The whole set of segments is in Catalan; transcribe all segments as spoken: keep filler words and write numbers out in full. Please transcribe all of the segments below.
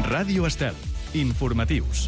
Ràdio Estel. Informatius.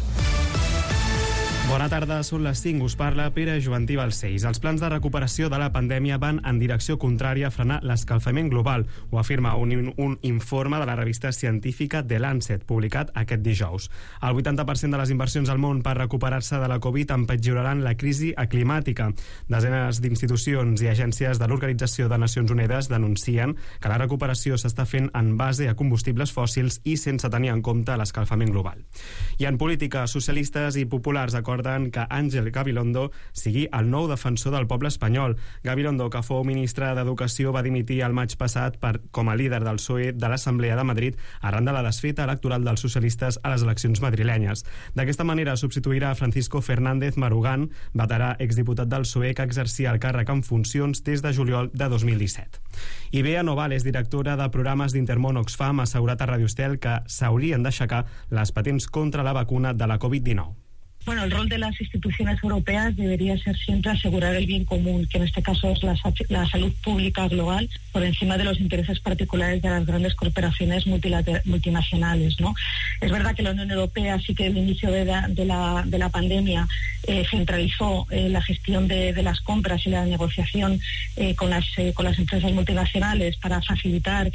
Bona tarda, són les cinc, us parla Pere Joventí Balcells. Els plans de recuperació de la pandèmia van en direcció contrària a frenar l'escalfament global, ho afirma un, un informe de la revista científica The Lancet, publicat aquest dijous. El vuitanta per cent de les inversions al món per recuperar-se de la Covid empitjoraran la crisi climàtica. Desenes d'institucions i agències de l'Organització de Nacions Unides denuncien que la recuperació s'està fent en base a combustibles fòssils i sense tenir en compte l'escalfament global. I en política, socialistes i populars acorden que Ángel Gabilondo sigui el nou defensor del poble espanyol. Gabilondo, que fou ministre d'Educació, va dimitir el maig passat per, com a líder del P S O E de l'Assemblea de Madrid arran de la desfeta electoral dels socialistes a les eleccions madrilenyes. D'aquesta manera substituirà Francisco Fernández Marugán, veterà exdiputat del P S O E que exercia el càrrec en funcions des de juliol de dos mil disset. I Bea Novales, directora de programes d'Intermón Oxfam, ha assegurat a Radio Estel que s'haurien d'aixecar les patents contra la vacuna de la Covid dinou. Bueno, el rol de las instituciones europeas debería ser siempre asegurar el bien común, que en este caso es la, la salud pública global, por encima de los intereses particulares de las grandes corporaciones multinacionales, ¿no? Es verdad que la Unión Europea sí que al inicio de la, de la, de la pandemia eh, centralizó eh, la gestión de, de las compras y la negociación eh, con, las, eh, con las empresas multinacionales para facilitar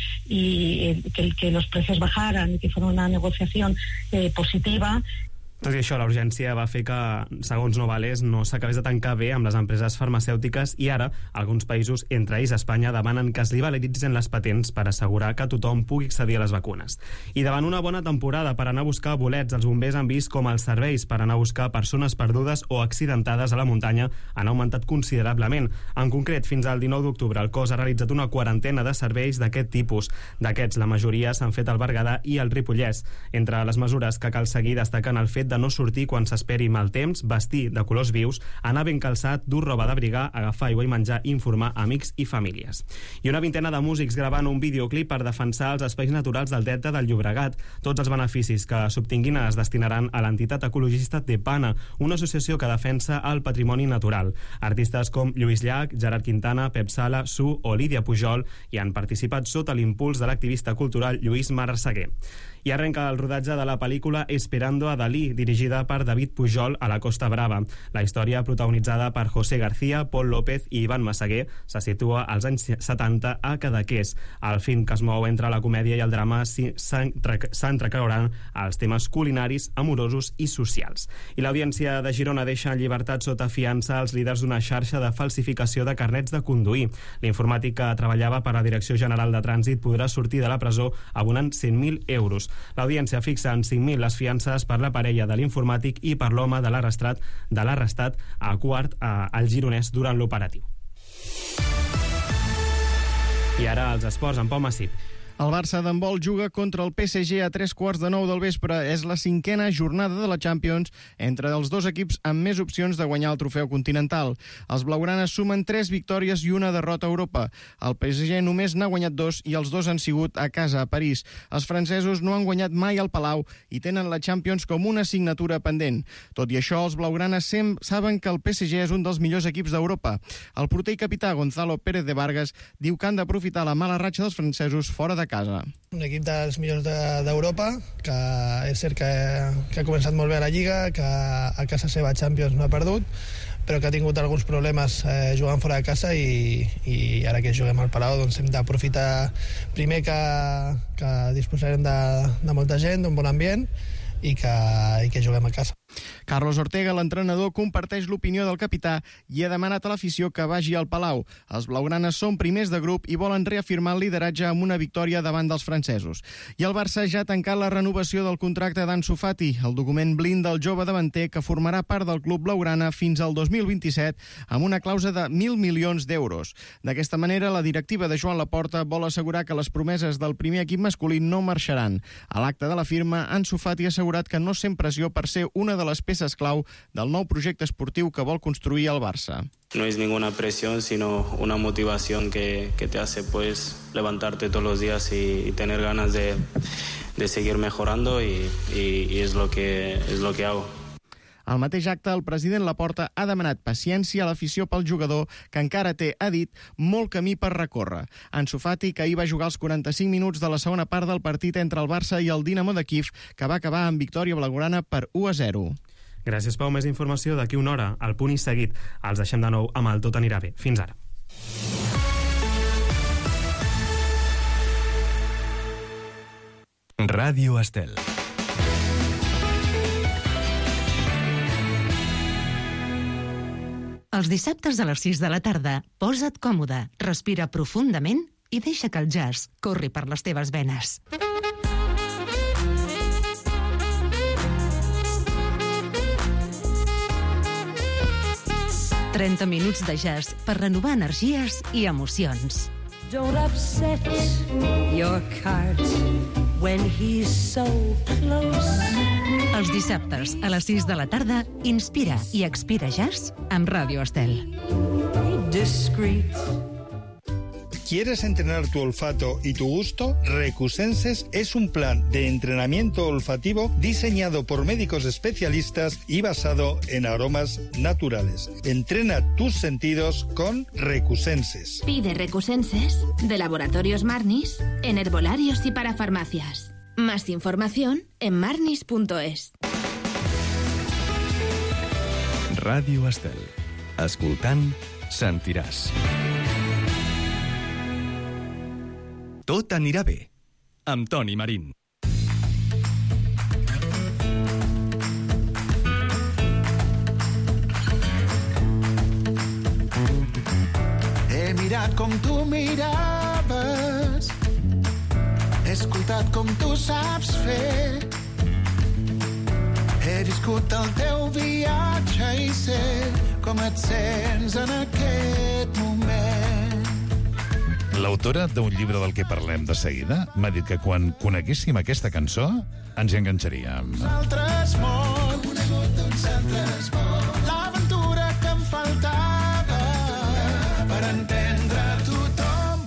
y eh, que, que los precios bajaran y que fuera una negociación eh, positiva. Tot i això, la urgència va fer que, segons Novales, no s'acabés de tancar bé amb les empreses farmacèutiques i ara alguns països, entre ells Espanya, demanen que es liberalitzin les patents per assegurar que tothom pugui accedir a les vacunes. I davant una bona temporada per anar a buscar bolets, els bombers han vist com els serveis per anar a buscar persones perdudes o accidentades a la muntanya han augmentat considerablement. En concret, fins al dinou d'octubre, el cos ha realitzat una quarantena de serveis d'aquest tipus. D'aquests, la majoria s'han fet al Berguedà i al Ripollès. Entre les mesures que cal seguir destaquen el fet de no sortir quan s'esperi mal temps, vestir de colors vius, anar ben calçat, dur roba d'abrigar, agafar aigua i menjar i informar amics i famílies. I una vintena de músics gravant un videoclip per defensar els espais naturals del Delta del Llobregat. Tots els beneficis que s'obtinguin es destinaran a l'entitat ecologista Tepana, una associació que defensa el patrimoni natural. Artistes com Lluís Llach, Gerard Quintana, Pep Sala, Su o Lídia Pujol hi han participat sota l'impuls de l'activista cultural Lluís Marassaguer. I arrenca el rodatge de la pel·lícula Esperando a Dalí, dirigida per David Pujol a la Costa Brava. La història, protagonitzada per José García, Pol López i Ivan Massaguer, se situa als anys setanta a Cadaqués. El film, que es mou entre la comèdia i el drama, s'entrecreuran els temes culinaris, amorosos i socials. I l'Audiència de Girona deixa en llibertat sota fiança els líders d'una xarxa de falsificació de carnets de conduir. L'informàtic que treballava per la Direcció General de Trànsit podrà sortir de la presó abonant cent mil euros. L'Audiència fixa en cinc mil les fiances per la parella de l'informàtic i per l'home de l'arrestat de l'arrestat a Quart al Gironès durant l'operatiu. I ara els esports amb Pau Massip. El Barça d'handbol juga contra el P S G a tres quarts de nou del vespre. És la cinquena jornada de la Champions entre els dos equips amb més opcions de guanyar el trofeu continental. Els blaugranes sumen tres victòries i una derrota a Europa. El P S G només n'ha guanyat dos i els dos han sigut a casa, a París. Els francesos no han guanyat mai al Palau i tenen la Champions com una assignatura pendent. Tot i això, els blaugranes saben que el P S G és un dels millors equips d'Europa. El porter i capità Gonzalo Pérez de Vargas diu que han d'aprofitar la mala ratxa dels francesos fora de casa. Un equip dels millors d'Europa, que és cert que, que ha començat molt bé a la Lliga, que a casa seva Champions no ha perdut, però que ha tingut alguns problemes eh, jugant fora de casa i, i ara que juguem al Palau doncs hem d'aprofitar primer que, que disposarem de, de molta gent, d'un bon ambient i que, i que juguem a casa. Carlos Ortega, l'entrenador, comparteix l'opinió del capità i ha demanat a l'afició que vagi al Palau. Els blaugranes són primers de grup i volen reafirmar el lideratge amb una victòria davant dels francesos. I el Barça ja ha tancat la renovació del contracte d'Ansu Fati. El document blinda el jove davanter que formarà part del club blaugrana fins al dos mil vint-i-set amb una clàusula de mil milions d'euros. D'aquesta manera, la directiva de Joan Laporta vol assegurar que les promeses del primer equip masculí no marxaran. A l'acte de la firma, Ansu Fati ha assegurat que no sent pressió per ser una de les peces clau del nou projecte esportiu que vol construir el Barça. No es ninguna presión, sino una motivación que, que te hace pues levantarte todos los días y, y tener ganas de, de seguir mejorando y, y, y es lo que, es lo que hago. Al mateix acte, el president Laporta ha demanat paciència a l'afició pel jugador, que encara té, ha dit, molt camí per recórrer. Ansu Fati, que ahir va jugar els quaranta-cinc minuts de la segona part del partit entre el Barça i el Dinamo de Kíev, que va acabar amb victòria blaugrana per u a zero. Gràcies, Pau. Més informació d'aquí una hora. Al Punt i Seguit. Els deixem de nou amb el Tot anirà bé. Fins ara. Ràdio Estel. Els dissabtes a les sis de la tarda, posa't còmode, respira profundament i deixa que el jazz corri per les teves venes. trenta minuts de jazz per renovar energies i emocions. Don't upset your cart when he's so close. Els dissabtes a les sis de la tarda, inspira i expira jazz amb Ràdio Estel. Discreet. ¿Quieres entrenar tu olfato y tu gusto? Recusenses es un plan de entrenamiento olfativo diseñado por médicos especialistas y basado en aromas naturales. Entrena tus sentidos con Recusenses. Pide Recusenses de Laboratorios Marnis en herbolarios y para farmacias. Más información en marnis punto es. Ràdio Estel. Escoltant, sentiràs. Tot anirà bé, amb Toni Marín. He mirat com tu miraves, he escoltat com tu saps fer, he viscut el teu viatge i sé com et sents en aquest moment. L'autora d'un llibre del que parlem de seguida m'ha dit que quan coneguéssim aquesta cançó ens hi enganxaríem. Altres món, conegut d'uns altres món, l'aventura que em faltava per entendre tothom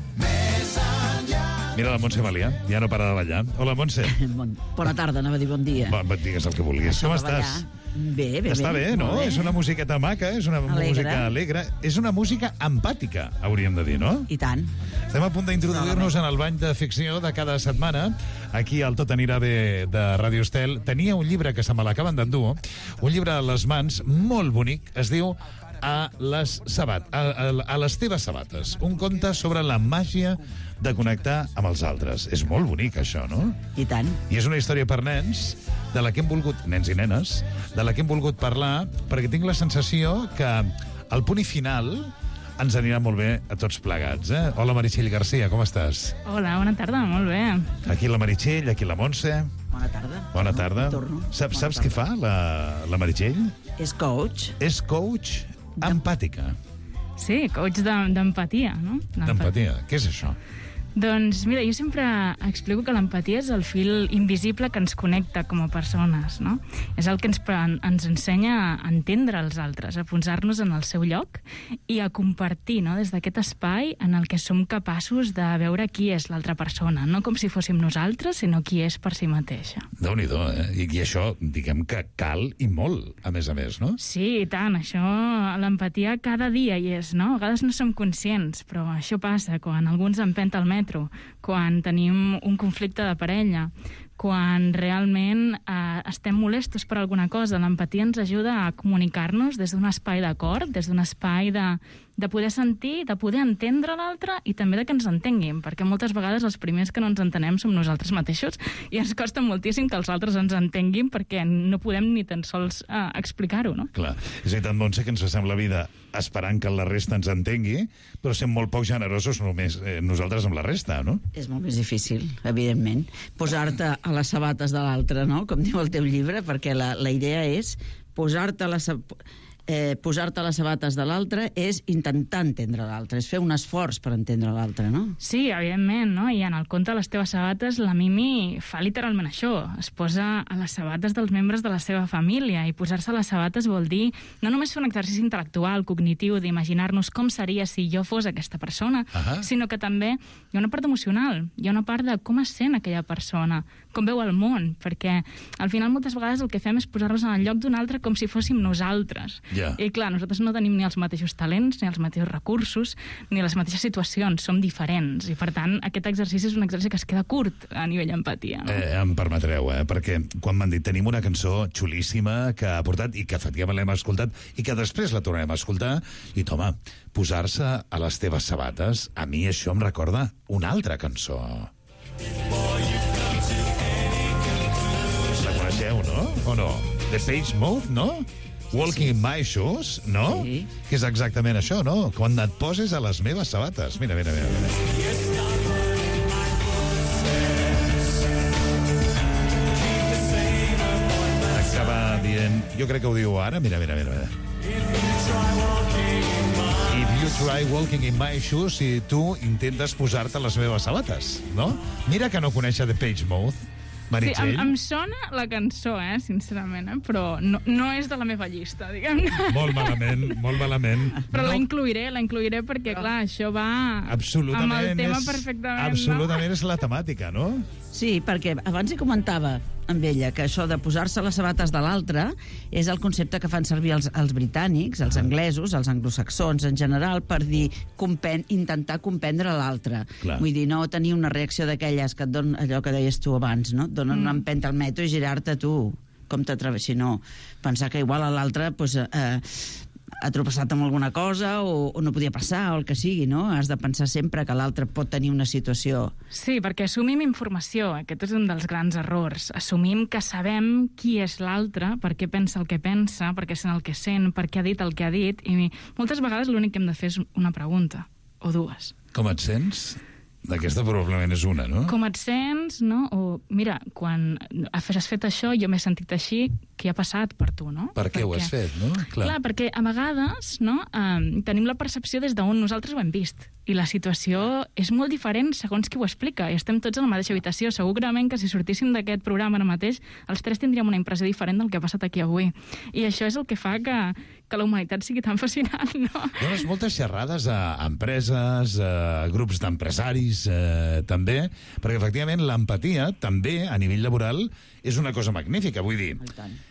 més enllà. Mira la Montse Malià, ja no para de ballar. Hola, Montse. Bon, bona tarda, anava a dir bon dia. Bon, digues el que vulguis. Com estàs? Bé, bé, bé. Està bé, no? Bé. És una musiqueta maca, és una Alegre. música alegre, és una música empàtica, hauríem de dir, no? I tant. Estem a punt d'introduir-nos en el bany de ficció de cada setmana. Aquí al Tot anirà bé de Ràdio Estel. Tenia un llibre que se me l'acaben d'endur, un llibre a les mans molt bonic, es diu A les sabat, a, a, a les teves sabates. Un conte sobre la màgia de connectar amb els altres. És molt bonic, això, no? I tant. I és una història per nens, de la que hem volgut, nens i nenes, de la que hem volgut parlar, perquè tinc la sensació que al punt i final ens anirà molt bé a tots plegats, eh? Hola, Meritxell Garcia, com estàs? Hola, bona tarda, molt bé. Aquí la Meritxell, aquí la Montse. Bona tarda. Bona tarda. Torno. Saps, Bona saps tarda. què fa la, la Meritxell? És coach. És coach empàtica. Sí, coach de- d'empatia, no? D'empatia. Què és això? Doncs mira, jo sempre explico que l'empatia és el fil invisible que ens connecta com a persones, no? És el que ens, pre- ens ensenya a entendre els altres, a posar-nos en el seu lloc i a compartir, no?, des d'aquest espai en el que som capaços de veure qui és l'altra persona, no com si fóssim nosaltres, sinó qui és per si mateixa. Déu-n'hi-do, eh? I, I això, diguem que cal i molt, a més a més, no? Sí, i tant, això, l'empatia cada dia hi és, no? A vegades no som conscients, però això passa quan algú ens empenta al metro, quan tenim un conflicte de parella, quan realment eh, estem molestos per alguna cosa. L'empatia ens ajuda a comunicar-nos des d'un espai d'acord, des d'un espai de, de poder sentir, de poder entendre l'altre i també de que ens entenguin, perquè moltes vegades els primers que no ens entenem som nosaltres mateixos i ens costa moltíssim que els altres ens entenguin perquè no podem ni tan sols eh, explicar-ho, no? Clar, és veritat, Montse, que ens passem la vida esperant que la resta ens entengui, però sent molt poc generosos només eh, nosaltres amb la resta, no? És molt més difícil, evidentment, posar-te a les sabates de l'altre, no?, com diu el teu llibre, perquè la, la idea és posar-te a les... Eh, posar-te a les sabates de l'altre és intentar entendre l'altre, és fer un esforç per entendre l'altre, no? Sí, evidentment, no? I en el conte Les teves sabates, la Mimi fa literalment això. Es posa a les sabates dels membres de la seva família, i posar-se a les sabates vol dir no només fer un exercici intel·lectual, cognitiu, d'imaginar-nos com seria si jo fos aquesta persona, Ahà. sinó que també hi ha una part emocional, hi ha una part de com es sent aquella persona, com veu el món, perquè al final moltes vegades el que fem és posar-nos en el lloc d'un altre com si fóssim nosaltres. Yeah. I clar, nosaltres no tenim ni els mateixos talents, ni els mateixos recursos, ni les mateixes situacions, som diferents, i per tant aquest exercici és un exercici que es queda curt a nivell empatia. No? Eh, em permetreu, eh? Perquè quan m'han dit tenim una cançó xulíssima que ha portat i que efectivament l'hem escoltat i que després la tornarem a escoltar, i toma, posar-se a les teves sabates, a mi això em recorda una altra cançó. La coneixeu, no? O no? The Page Mode, no? Walking in my shoes, no? Sí. Que és exactament això, no? Quan et poses a les meves sabates. Mira, mira, mira. mira. Acaba dient... Jo crec que ho diu ara. Mira, mira, mira. If you try walking in my shoes, si tu intentes posar-te a les meves sabates, no? Mira que no conèixer The Page Mode. Meritxell. Sí, em, em sona la cançó, eh, sincerament, eh, però no, no és de la meva llista, diguem-ne. Molt malament, molt malament. Però no. la incluiré, la incluiré perquè, clar, això va amb el tema és, perfectament, absolutament no? és la temàtica, no? Sí, perquè abans hi comentava amb ella que això de posar-se les sabates de l'altre és el concepte que fan servir els, els britànics, els anglesos, els anglosaxons en general, per dir compen intentar comprendre l'altre. Vull dir, no tenir una reacció d'aquelles que et donen allò que deies tu abans, no? Et donen mm. una empenta al metro i girar-te tu com t'atreves, si no pensar que igual a l'altre pues, eh, ha tropeçat amb alguna cosa o, o no podia passar o el que sigui, no? Has de pensar sempre que l'altre pot tenir una situació. Sí, perquè assumim informació, aquest és un dels grans errors. Assumim que sabem qui és l'altre, per què pensa el que pensa, per què sent el que sent, per què ha dit el que ha dit, i moltes vegades l'únic que hem de fer és una pregunta, o dues. Com et sents? D'aquesta probablement és una, no? Com et sents, no? O, mira, quan has fet això, jo m'he sentit així, què ha passat per tu, no? Per què perquè... ho has fet, no? Clar, Clar perquè a vegades no, eh, tenim la percepció des d'on nosaltres ho hem vist. I la situació és molt diferent segons qui ho explica. I estem tots a la mateixa habitació. Segurament que si sortíssim d'aquest programa ara mateix, els tres tindríem una impressió diferent del que ha passat aquí avui. I això és el que fa que, que la humanitat sigui tan fascinant, no? Dones moltes xerrades a empreses, a grups d'empresaris, eh, també, perquè efectivament l'empatia també a nivell laboral és una cosa magnífica. Vull dir,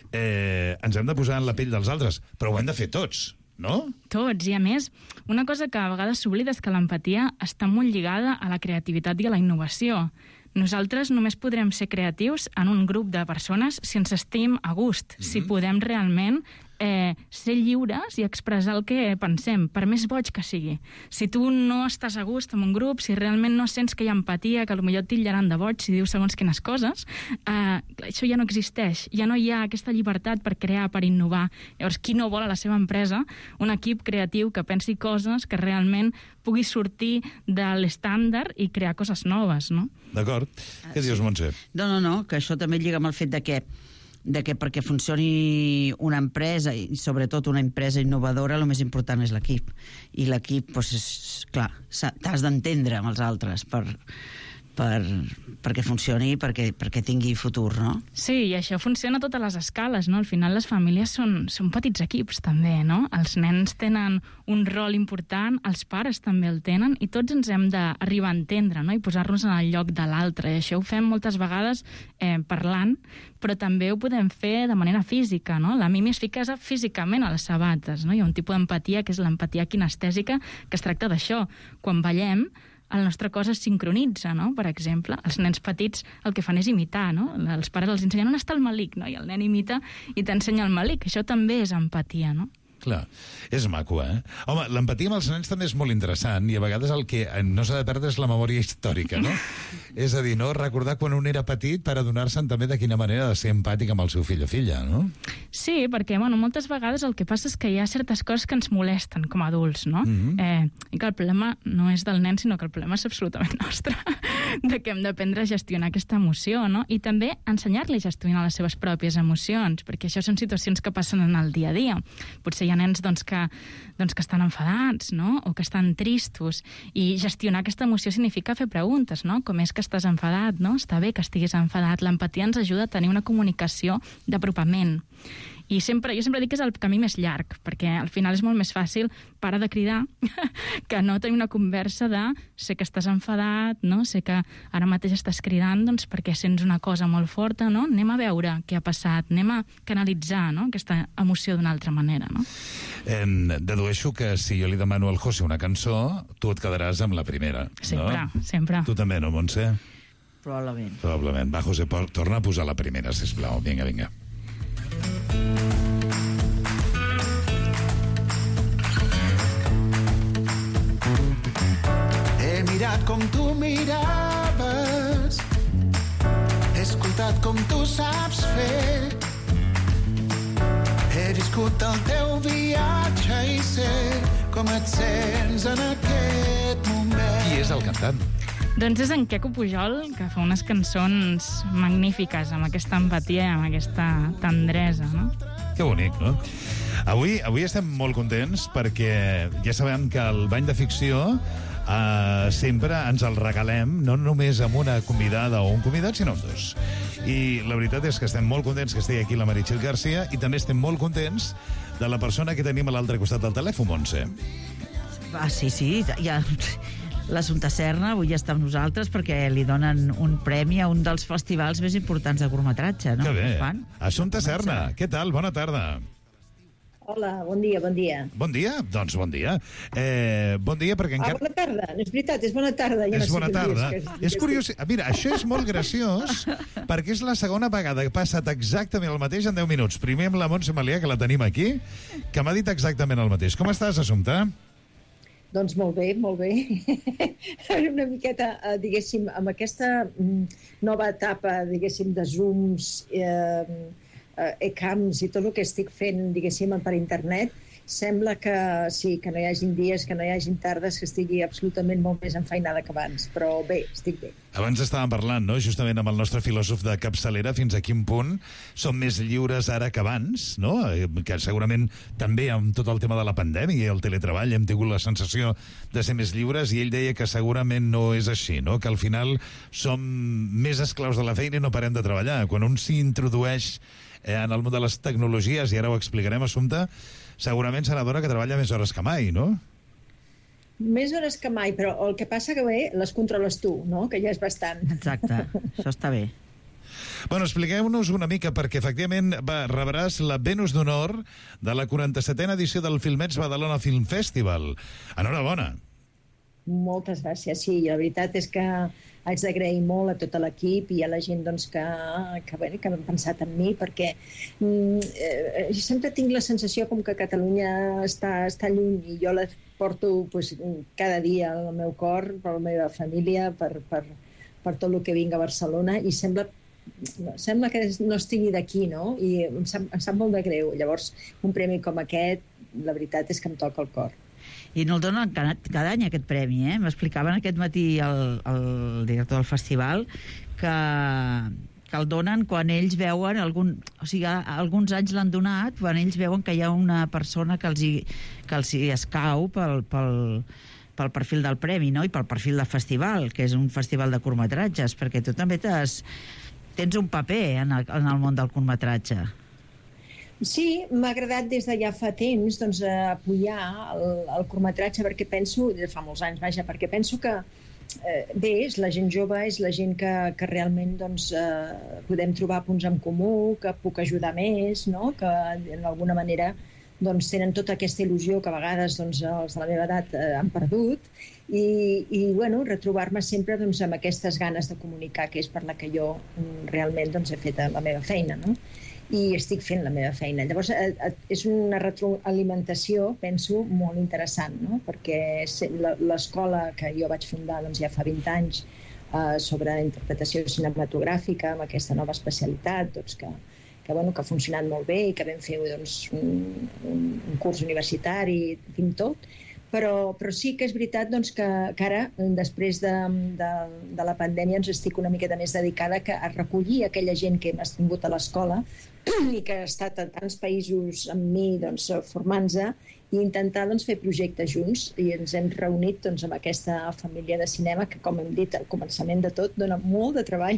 eh, ens hem de posar en la pell dels altres, però ho hem de fer tots, no? Tots, i a més, una cosa que a vegades s'oblida és que l'empatia està molt lligada a la creativitat i a la innovació. Nosaltres només podrem ser creatius en un grup de persones si ens estim a gust, mm-hmm. si podem realment eh, ser lliures i expressar el que pensem, per més boig que sigui. Si tu no estàs a gust en un grup, si realment no sents que hi ha empatia, que potser et titllaran de boig si dius segons quines coses, eh, això ja no existeix. Ja no hi ha aquesta llibertat per crear, per innovar. Llavors, qui no vol a la seva empresa un equip creatiu que pensi coses que realment pugui sortir de l'estàndard i crear coses noves, no? D'acord. Què dius, Montse? No, no, no, que això també lliga amb el fet de que de que perquè funcioni una empresa, i sobretot una empresa innovadora, el més important és l'equip. I l'equip, doncs, és, clar, t'has d'entendre amb els altres per, per, perquè funcioni i perquè, perquè tingui futur, no? Sí, i això funciona a totes les escales, no? Al final les famílies són, són petits equips, també, no? Els nens tenen un rol important, els pares també el tenen, i tots ens hem d'arribar a entendre, no? I posar-nos en el lloc de l'altre. I això ho fem moltes vegades eh, parlant, però també ho podem fer de manera física, no? La Mimi es fica físicament a les sabates, no? Hi ha un tipus d'empatia que és l'empatia kinestèsica, que es tracta d'això. Quan ballem, el nostre cos es sincronitza, no? Per exemple, els nens petits el que fan és imitar, no? Els pares els ensenyen on està el malic, no? I el nen imita i t'ensenya el malic. Això també és empatia, no? Clar, és maco, eh? Home, l'empatia amb els nens també és molt interessant i a vegades el que no s'ha de perdre és la memòria històrica, no? És a dir, no? Recordar quan un era petit per adonar-se'n també de quina manera de ser empàtic amb el seu fill o filla, no? Sí, perquè, bueno, moltes vegades el que passa és que hi ha certes coses que ens molesten com a adults, no? Mm-hmm. eh, I que el problema no és del nen, sinó que el problema és absolutament nostre, de que hem d'aprendre a gestionar aquesta emoció, no? I també ensenyar-li a gestionar les seves pròpies emocions, perquè això són situacions que passen en el dia a dia. Potser hi ha nens doncs, que, doncs, que estan enfadats, no? O que estan tristos, i gestionar aquesta emoció significa fer preguntes, no? Com és que estàs enfadat, no? Està bé que estiguis enfadat. L'empatia ens ajuda a tenir una comunicació d'apropament. I sempre, jo sempre dic que és el camí més llarg, perquè al final és molt més fàcil parar de cridar que no tenir una conversa de sé que estàs enfadat, no? Sé que ara mateix estàs cridant doncs, perquè sents una cosa molt forta, no? Anem a veure què ha passat, anem a canalitzar, no? Aquesta emoció d'una altra manera. No? Eh, dedueixo que si jo li demano al José una cançó, tu et quedaràs amb la primera. Sempre, no? sempre. Tu també, no, Montse? Probablement. Probablement. Va, José, torna a posar la primera, sisplau. Vinga, vinga. He mirat com tu miraves, he escoltat com tu saps fer, he viscut el teu viatge i sé com et sents en aquest moment. Qui és el cantant? Doncs és en Queco Pujol, que fa unes cançons magnífiques, amb aquesta empatia i amb aquesta tendresa, no? Que bonic, no? Avui, avui estem molt contents perquè ja sabem que el Bany de Ficció eh, sempre ens el regalem, no només amb una convidada o un convidat, sinó amb dos. I la veritat és que estem molt contents que estigui aquí la Meritxell García i també estem molt contents de la persona que tenim a l'altre costat del telèfon, Montse. Ah, sí, sí, ja... L'Assumpta Serna avui està amb nosaltres perquè li donen un premi a un dels festivals més importants de curtmetratge, no? Que bé. Fan? Assumpta Serna, què tal? Bona tarda. Hola, bon dia, bon dia. Bon dia? Doncs bon dia. Eh, bon dia perquè encara... Ah, bona tarda. No és veritat, és bona tarda. Ja és no bona sé tarda. Que... És curiós. Mira, això és molt graciós perquè és la segona vegada que ha passat exactament el mateix en deu minuts. Primer amb la Montse Malià, que la tenim aquí, que m'ha dit exactament el mateix. Com estàs, Assumpta? Doncs molt bé, molt bé. Una miqueta, diguéssim, amb aquesta nova etapa, diguéssim, de Zooms, eh, e-camps i tot el que estic fent, diguéssim, per internet, sembla que sí, que no hi hagin dies, que no hi hagin tardes, que estigui absolutament molt més enfeinada que abans. Però bé, estic bé. Abans estàvem parlant, no?, justament amb el nostre filòsof de capçalera, fins a quin punt som més lliures ara que abans, no?, que segurament també amb tot el tema de la pandèmia i el teletreball hem tingut la sensació de ser més lliures, i ell deia que segurament no és així, no?, que al final som més esclaus de la feina i no parem de treballar. Quan un s'hi introdueix eh, en el món de les tecnologies, i ara ho explicarem, Assumpta, segurament se n'adona que treballa més hores que mai, no? Més hores que mai, però el que passa que bé, les controles tu, no?, que ja és bastant. Exacte, això està bé. Bueno, expliqueu-nos una mica, perquè efectivament va, rebràs la Venus d'Honor de la quaranta-setena edició del Filmets Badalona Film Festival. Enhorabona. Moltes gràcies, sí. La veritat és que haig d'agrair molt a tot l'equip i a la gent doncs, que, que, bé, que han pensat en mi, perquè mm, eh, sempre tinc la sensació com que Catalunya està, està lluny, i jo la porto pues, cada dia al meu cor, per la meva família, per, per, per tot el que vinc a Barcelona, i sembla sembla que no estigui d'aquí, no? I em sap, em sap molt de greu. Llavors, un premi com aquest, la veritat és que em toca el cor. I no el donen cada, cada any, aquest premi, eh? M'explicaven aquest matí el, el director del festival que, que el donen quan ells veuen algun, o sigui, alguns anys l'han donat quan ells veuen que hi ha una persona que els hi, que els hi escau pel, pel, pel perfil del premi, no? I pel perfil del festival, que és un festival de curtmetratges, perquè tu també t'has, tens un paper en el, en el món del curtmetratge. Sí, m'ha agradat des de ja fa temps doncs, apoyar el, el curtmetratge, perquè penso, des de fa molts anys, vaja, perquè penso que eh, bé, és la gent jove, és la gent que, que realment doncs, eh, podem trobar punts en comú, que puc ajudar més, no? Que d'alguna manera doncs, tenen tota aquesta il·lusió que a vegades doncs, els de la meva edat eh, han perdut, i, i bueno, retrobar-me sempre doncs, amb aquestes ganes de comunicar, que és per la que jo realment doncs, he fet la meva feina, no? I estic fent la meva feina. Llavors, és una retroalimentació, penso, molt interessant, no? Perquè l'escola que jo vaig fundar doncs, ja fa vint anys eh, sobre interpretació cinematogràfica, amb aquesta nova especialitat, doncs, que, que, bueno, que ha funcionat molt bé i que vam fer doncs, un, un, un curs universitari, fins tot, però, però sí que és veritat doncs, que, que ara, després de, de, de la pandèmia, ens estic una miqueta més dedicada a recollir aquella gent que hem tingut a l'escola i que ha estat a tants països amb mi doncs, formant-se, i intentar doncs, fer projectes junts, i ens hem reunit doncs, amb aquesta família de cinema que, com hem dit al començament de tot, dona molt de treball.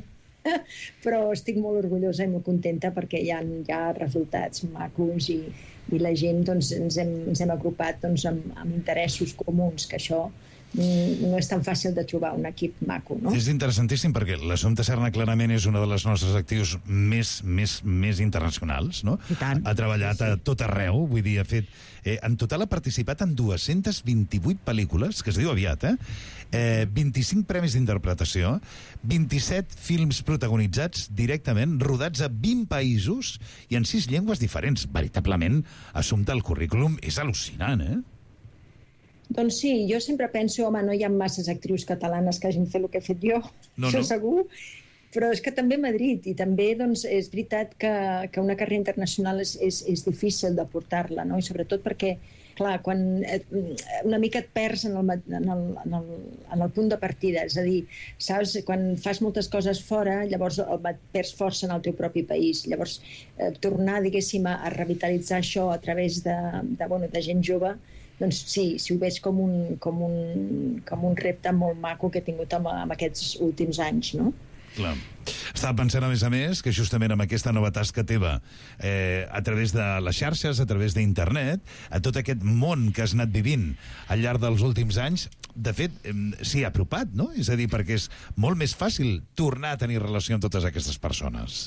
però estic molt orgullosa i molt contenta perquè hi ha, hi ha resultats macos i, i la gent doncs, ens, hem, ens hem agrupat doncs, amb, amb interessos comuns, que això no és tan fàcil de trobar un equip maco, no? És interessantíssim perquè l'Assumpta Serna clarament és una de les nostres actius més, més, més internacionals, no? I tant. Ha treballat a tot arreu, vull dir, ha fet... Eh, en total ha participat en dues-centes vint-i-vuit pel·lícules, que es diu aviat, eh? eh vint-i-cinc premis d'interpretació, vint-i-set films protagonitzats directament, rodats a vint països i en sis llengües diferents. Veritablement, Assumpta, el currículum és al·lucinant, eh? Doncs sí, jo sempre penso, home, no hi ha masses actrius catalanes que hagin fet el que he fet jo, no, això no. segur, però és que també a Madrid, i també doncs, és veritat que, que una carrera internacional és, és, és difícil de portar-la, no? I sobretot perquè, clar, quan et, una mica et perds en el, en, el, en, el, en el punt de partida, és a dir, saps, quan fas moltes coses fora, llavors et perds força en el teu propi país, llavors eh, tornar, diguéssim, a, a revitalitzar això a través de, de, bueno, de gent jove, doncs sí, si ho veig com un, com un, com un repte molt maco que he tingut amb, amb aquests últims anys, no? Clar. Estava pensant, a més a més, que justament amb aquesta nova tasca teva, eh, a través de les xarxes, a través d'internet, a tot aquest món que has anat vivint al llarg dels últims anys, de fet, eh, s'hi ha apropat, no? És a dir, perquè és molt més fàcil tornar a tenir relació amb totes aquestes persones.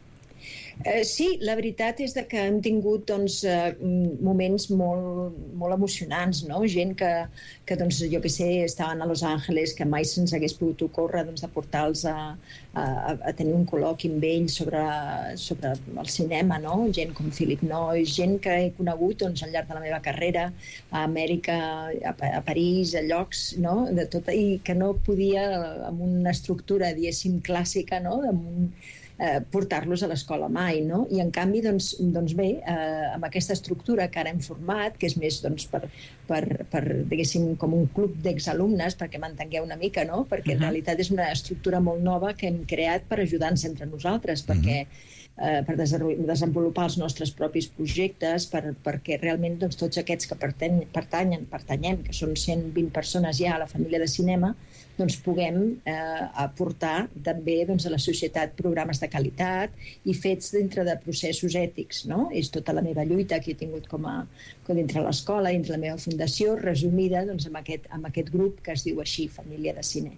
Eh, sí, la veritat és de que hem tingut doncs, eh, moments molt, molt emocionants, no? Gent que, que doncs, jo què sé, estaven a Los Angeles, que mai se'ns hagués pogut ocórrer doncs, de portar-los a, a, a tenir un col·loqui amb ells sobre, sobre el cinema, no? Gent com Philip Noyce, gent que he conegut doncs, al llarg de la meva carrera, a Amèrica, a, a París, a llocs, no? De tot, i que no podia, amb una estructura, diguéssim, clàssica, no? Amb un, Eh, portar-los a l'escola mai, no? I en canvi, doncs, doncs bé, eh, amb aquesta estructura que ara hem format, que és més doncs, per, per, per, diguéssim, com un club d'exalumnes, perquè m'entengueu una mica, no? Perquè uh-huh. en realitat és una estructura molt nova que hem creat per ajudar-nos entre nosaltres, uh-huh. perquè eh, per desenvolupar els nostres propis projectes, per, perquè realment doncs, tots aquests que pertany, pertanyen, pertanyem, que són cent vint persones ja a la família de cinema, doncs puguem eh, aportar també doncs, a la societat programes de qualitat i fets dintre de processos ètics, no? És tota la meva lluita que he tingut com a, com dintre l'escola, dintre la meva fundació, resumida doncs, amb, aquest, amb aquest grup que es diu així, Família de Cine.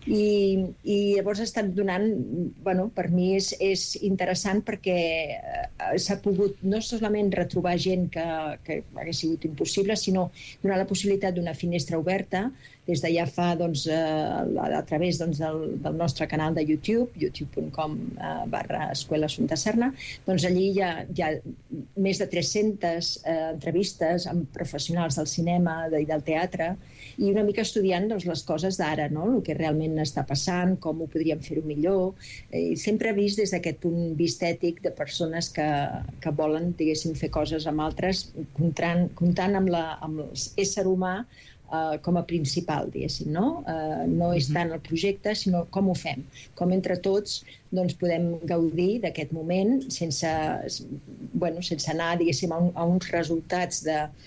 I, i llavors ha estat donant, bueno, per mi és, és interessant perquè eh, s'ha pogut no solament retrobar gent que, que hagués sigut impossible, sinó donar la possibilitat d'una finestra oberta des de ja fa, doncs, eh, a, a través doncs, del, del nostre canal de YouTube, youtube punt com eh, barra Escuela Assumpta Serna, doncs allí hi ha, hi ha més de tres-centes eh, entrevistes amb professionals del cinema i del teatre i una mica estudiant doncs, les coses d'ara, no? El que realment està passant, com ho podríem fer-ho millor, i sempre vist des d'aquest punt vist ètic de persones que, que volen, diguéssim, fer coses amb altres, comptant, comptant amb, la, amb l'ésser humà Uh, com a principal, diguéssim, no? Uh, no és tant el projecte, sinó com ho fem. Com entre tots doncs, podem gaudir d'aquest moment sense, bueno, sense anar, diguéssim, a, un, a uns resultats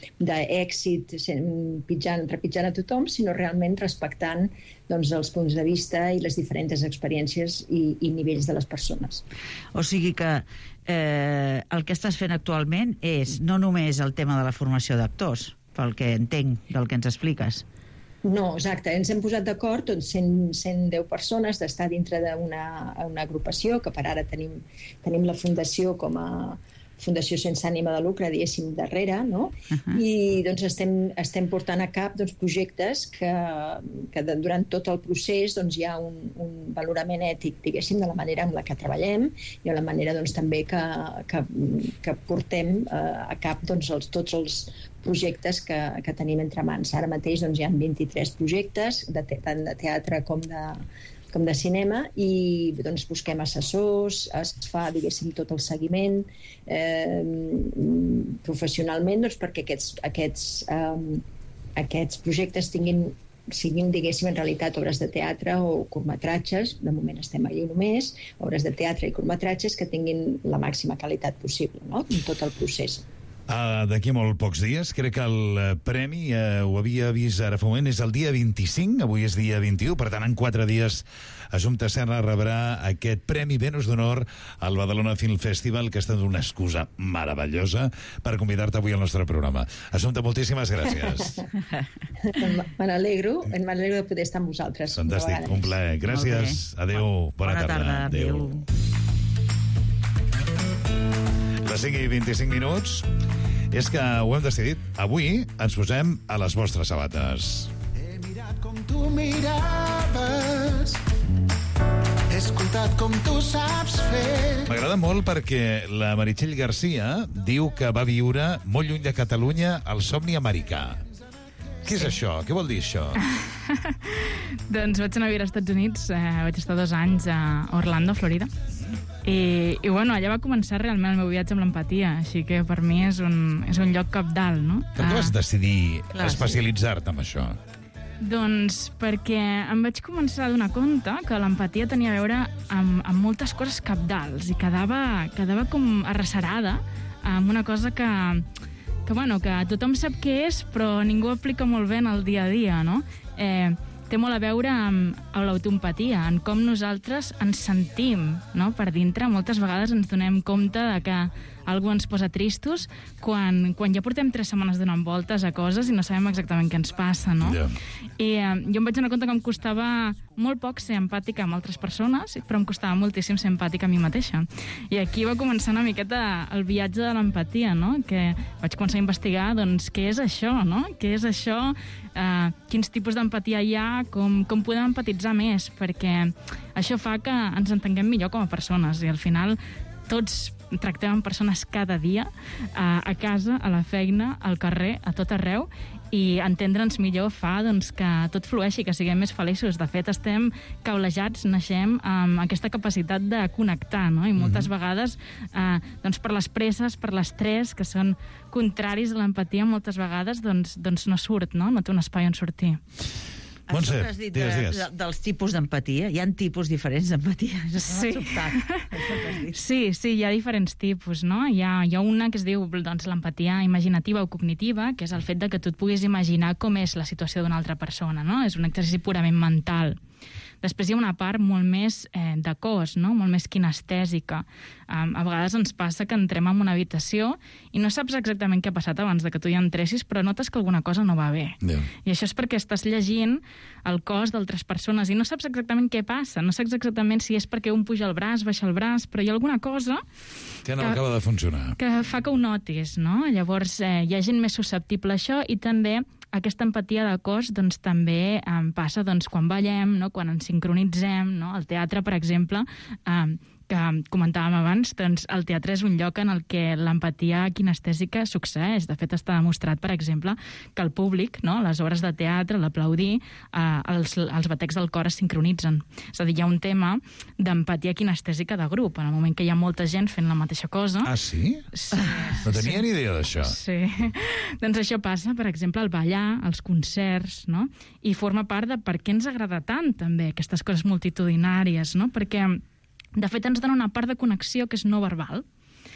d'èxit pitjant, trepitjant a tothom, sinó realment respectant doncs, els punts de vista i les diferents experiències i, i nivells de les persones. O sigui que eh, el que estàs fent actualment és no només el tema de la formació d'actors, pel que entenc del que ens expliques. No, exacte. Ens hem posat d'acord doncs, cent, cent deu persones d'estar dintre d'una una agrupació, que per ara tenim, tenim la fundació com a fundació sense ànima de lucre, diguéssim, darrere, no? Uh-huh. I doncs estem, estem portant a cap doncs, projectes que, que durant tot el procés doncs, hi ha un, un valorament ètic, diguéssim, de la manera en la que treballem i la manera doncs, també que, que, que portem eh, a cap doncs, els, tots els projectes que, que tenim entre mans. Ara mateix doncs, hi ha vint-i-tres projectes, de te, tant de teatre com de, com de cinema, i doncs, busquem assessors, es fa, diguéssim, tot el seguiment eh, professionalment, doncs, perquè aquests, aquests, eh, aquests projectes tinguin, siguin, diguéssim, en realitat obres de teatre o curtmetratges, de moment estem allà només, obres de teatre i curtmetratges que tinguin la màxima qualitat possible, no?, en tot el procés. Uh, D'aquí a molt pocs dies, crec que el uh, premi, uh, ho havia vist ara fa un moment, és el dia vint-i-cinc, avui és dia vint-i-u, per tant en quatre dies Assumpta Serra rebrà aquest Premi Venus d'Honor al Badalona Film Festival, que ha estat una excusa meravellosa per convidar-te avui al nostre programa. Assumpta, moltíssimes gràcies. Me n'alegro, m'alegro de poder estar amb vosaltres. Fantàstic, un plaer. Gràcies, adeu, bona, bona tarda. tarda. Adeu. Les cinc i vint-i-cinc minuts. És que ho hem decidit. Avui ens posem a les vostres sabates. He mirat com tu miraves, he escoltat com tu saps fer. M'agrada molt perquè la Meritxell Garcia diu que va viure molt lluny de Catalunya el somni americà. Què és això? Què vol dir això? Doncs vaig anar a viure als Estats Units, eh, vaig estar dos anys a Orlando, Florida. I, i bueno, allà va començar realment el meu viatge amb l'empatia, així que per mi és un, és un lloc capdalt, no? Per què vas decidir clar, especialitzar-te en això? Doncs perquè em vaig començar a donar compte que l'empatia tenia a veure amb, amb moltes coses capdals i quedava, quedava com arrecerada amb una cosa que, que, bueno, que tothom sap què és, però ningú aplica molt bé en el dia a dia, no? Eh, té molt a veure amb, amb l'autoempatia, en com nosaltres ens sentim, no? Per dintre. Moltes vegades ens donem compte de que algú ens posa tristos quan, quan ja portem tres setmanes donant voltes a coses i no sabem exactament què ens passa, no? Yeah. I eh, jo em vaig donar compte que em costava molt poc ser empàtica amb altres persones, però em costava moltíssim ser empàtica a mi mateixa. I aquí va començar una miqueta el viatge de l'empatia, no? Que vaig començar a investigar, doncs, què és això, no? Què és això? Eh, quins tipus d'empatia hi ha? Com, com podem empatitzar més? Perquè això fa que ens entenguem millor com a persones i al final tots tractem amb persones cada dia, a, a casa, a la feina, al carrer, a tot arreu, i entendre'ns millor fa doncs, que tot flueixi, que siguem més feliços. De fet, estem caulejats, naixem amb aquesta capacitat de connectar, no? I moltes mm-hmm. vegades, eh, doncs, per les presses, per l'estrès, que són contraris a l'empatia, moltes vegades doncs, doncs no surt, no? No té un espai on sortir. Montse, Això que has dit digues, de, digues. de, dels tipus d'empatia, hi ha tipus diferents d'empatia. Sí. sí, sí, hi ha diferents tipus, no? Hi ha, hi ha una que es diu doncs, l'empatia imaginativa o cognitiva, que és el fet de que tu et puguis imaginar com és la situació d'una altra persona, no? És un exercici purament mental. Després hi ha una part molt més eh, de cos, no? Molt més kinestèsica. Um, a vegades ens passa que entrem en una habitació i no saps exactament què ha passat abans de que tu hi entressis, però notes que alguna cosa no va bé. Yeah. I això és perquè estàs llegint el cos d'altres persones i no saps exactament què passa, no saps exactament si és perquè un puja el braç, baixa el braç, però hi ha alguna cosa que no que, acaba de funcionar. Que fa que ho notis, no? Llavors eh, hi ha gent més susceptible a això i també aquesta empatia de cos doncs, també eh, passa doncs, quan ballem, no? Quan ens sincronitzem, no? Al teatre, per exemple, eh, que comentàvem abans, doncs el teatre és un lloc en el que l'empatia kinestèsica succeeix. De fet, està demostrat, per exemple, que el públic, no? Les obres de teatre, l'aplaudir, eh, els, els batecs del cor es sincronitzen. És a dir, hi ha un tema d'empatia kinestèsica de grup, en el moment que hi ha molta gent fent la mateixa cosa. Ah, sí? Sí. No tenia sí. ni idea d'això. Sí. Doncs això passa, per exemple, al ballar, als concerts, no? I forma part de per què ens agrada tant, també, aquestes coses multitudinàries, no? Perquè de fet, ens dona una part de connexió que és no verbal.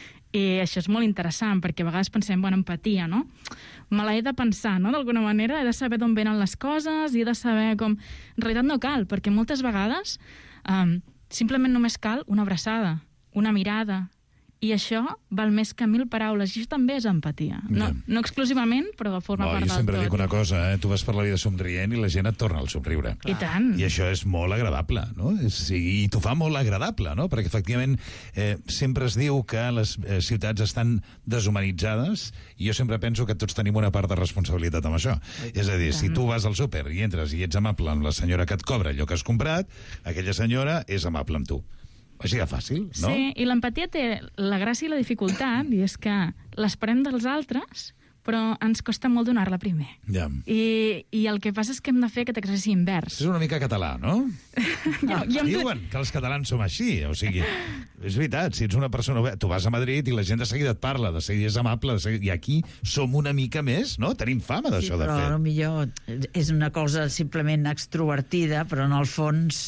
I això és molt interessant, perquè a vegades pensem, bueno, empatia, no? Me l'he de pensar, no? D'alguna manera, he de saber d'on venen les coses i he de saber com... En realitat no cal, perquè moltes vegades um, simplement només cal una abraçada, una mirada, i això val més que mil paraules, i això també és empatia. No, no exclusivament, però forma no, part del tot. Jo sempre dic una cosa, eh? Tu vas per la vida somrient i la gent et torna al somriure. I tant. I això és molt agradable, no? Sí, i t'ho fa molt agradable, no? Perquè, efectivament, eh, sempre es diu que les eh, ciutats estan deshumanitzades i jo sempre penso que tots tenim una part de responsabilitat amb això. Ai, és a dir, si tu vas al súper i entres i ets amable amb la senyora que et cobra allò que has comprat, aquella senyora és amable amb tu. Així de fàcil, no? Sí, i l'empatia té la gràcia i la dificultat, i és que l'esperem dels altres, però ens costa molt donar-la primer. Ja. I, I el que passa és que hem de fer aquest exercici invers. És una mica català, no? jo, jo Diuen que els catalans som així, o sigui, és veritat, si ets una persona... Tu vas a Madrid i la gent de seguida et parla, de seguida és amable, de seguida... i aquí som una mica més, no? Tenim fama d'això, sí, de fet. Sí, però potser és una cosa simplement extrovertida, però en el fons...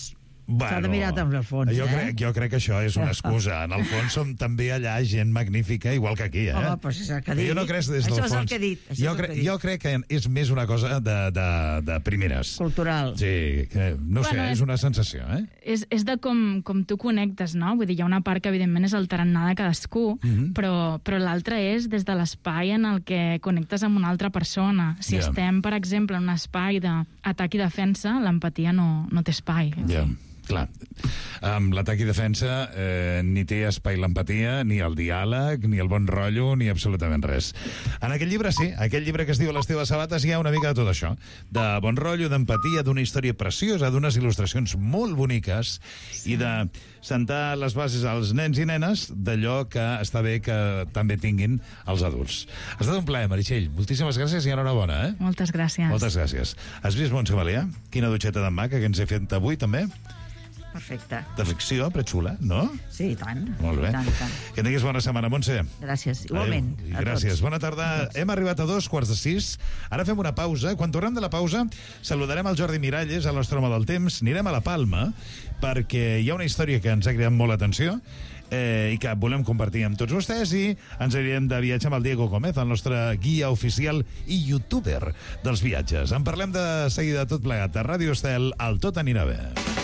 Bueno, s'ha de mirar també al fons, jo eh? Crec, jo crec que això és una excusa. En el fons som també allà gent magnífica, igual que aquí, eh? Home, doncs és el que dic. Jo no crec des del Això és el fons. que he dit, això Jo, és el cre que he dit. jo crec que és més una cosa de, de, de primeres. Cultural. Sí, que, no sé, Bueno, és una sensació, eh? És, és de com, com tu connectes, no? Vull dir, hi ha una part que evidentment és el tarannà de cadascú, Mhm. però, però l'altra és des de l'espai en el que connectes amb una altra persona. Si Ja. estem, per exemple, en un espai d'atac i defensa, l'empatia no, no té espai. Ja, clar. Amb l'atac i defensa eh, ni té espai l'empatia, ni el diàleg, ni el bon rotllo, ni absolutament res. En aquest llibre, sí, aquest llibre que es diu Les teves sabates, hi ha una mica de tot això. De bon rotllo, d'empatia, d'una història preciosa, d'unes il·lustracions molt boniques i de sentar les bases als nens i nenes d'allò que està bé que també tinguin els adults. Ha estat un plaer, Meritxell. Moltíssimes gràcies i enhorabona, eh? Moltes gràcies. Moltes gràcies. Has vist Montse Balià? Quina dutxeta d'en maca que ens he fet avui, també? Perfecte. De ficció, però xula, no? Sí, i tant. Molt bé. I tant, i tant. Que tinguis bona setmana, Montse. Gràcies. Igualment. Adéu. a Gràcies. tots. Bona tarda. Hem arribat a dos quarts de sis. Ara fem una pausa. Quan tornem de la pausa, saludarem el Jordi Miralles, el nostre home del temps. Anirem a la Palma, perquè hi ha una història que ens ha cridat molt l'atenció eh, i que volem compartir amb tots vostès, i ens anirem de viatge amb el Diego Gómez, el nostre guia oficial i youtuber dels viatges. En parlem de seguida tot plegat a Ràdio Estel, al Tot anirà bé.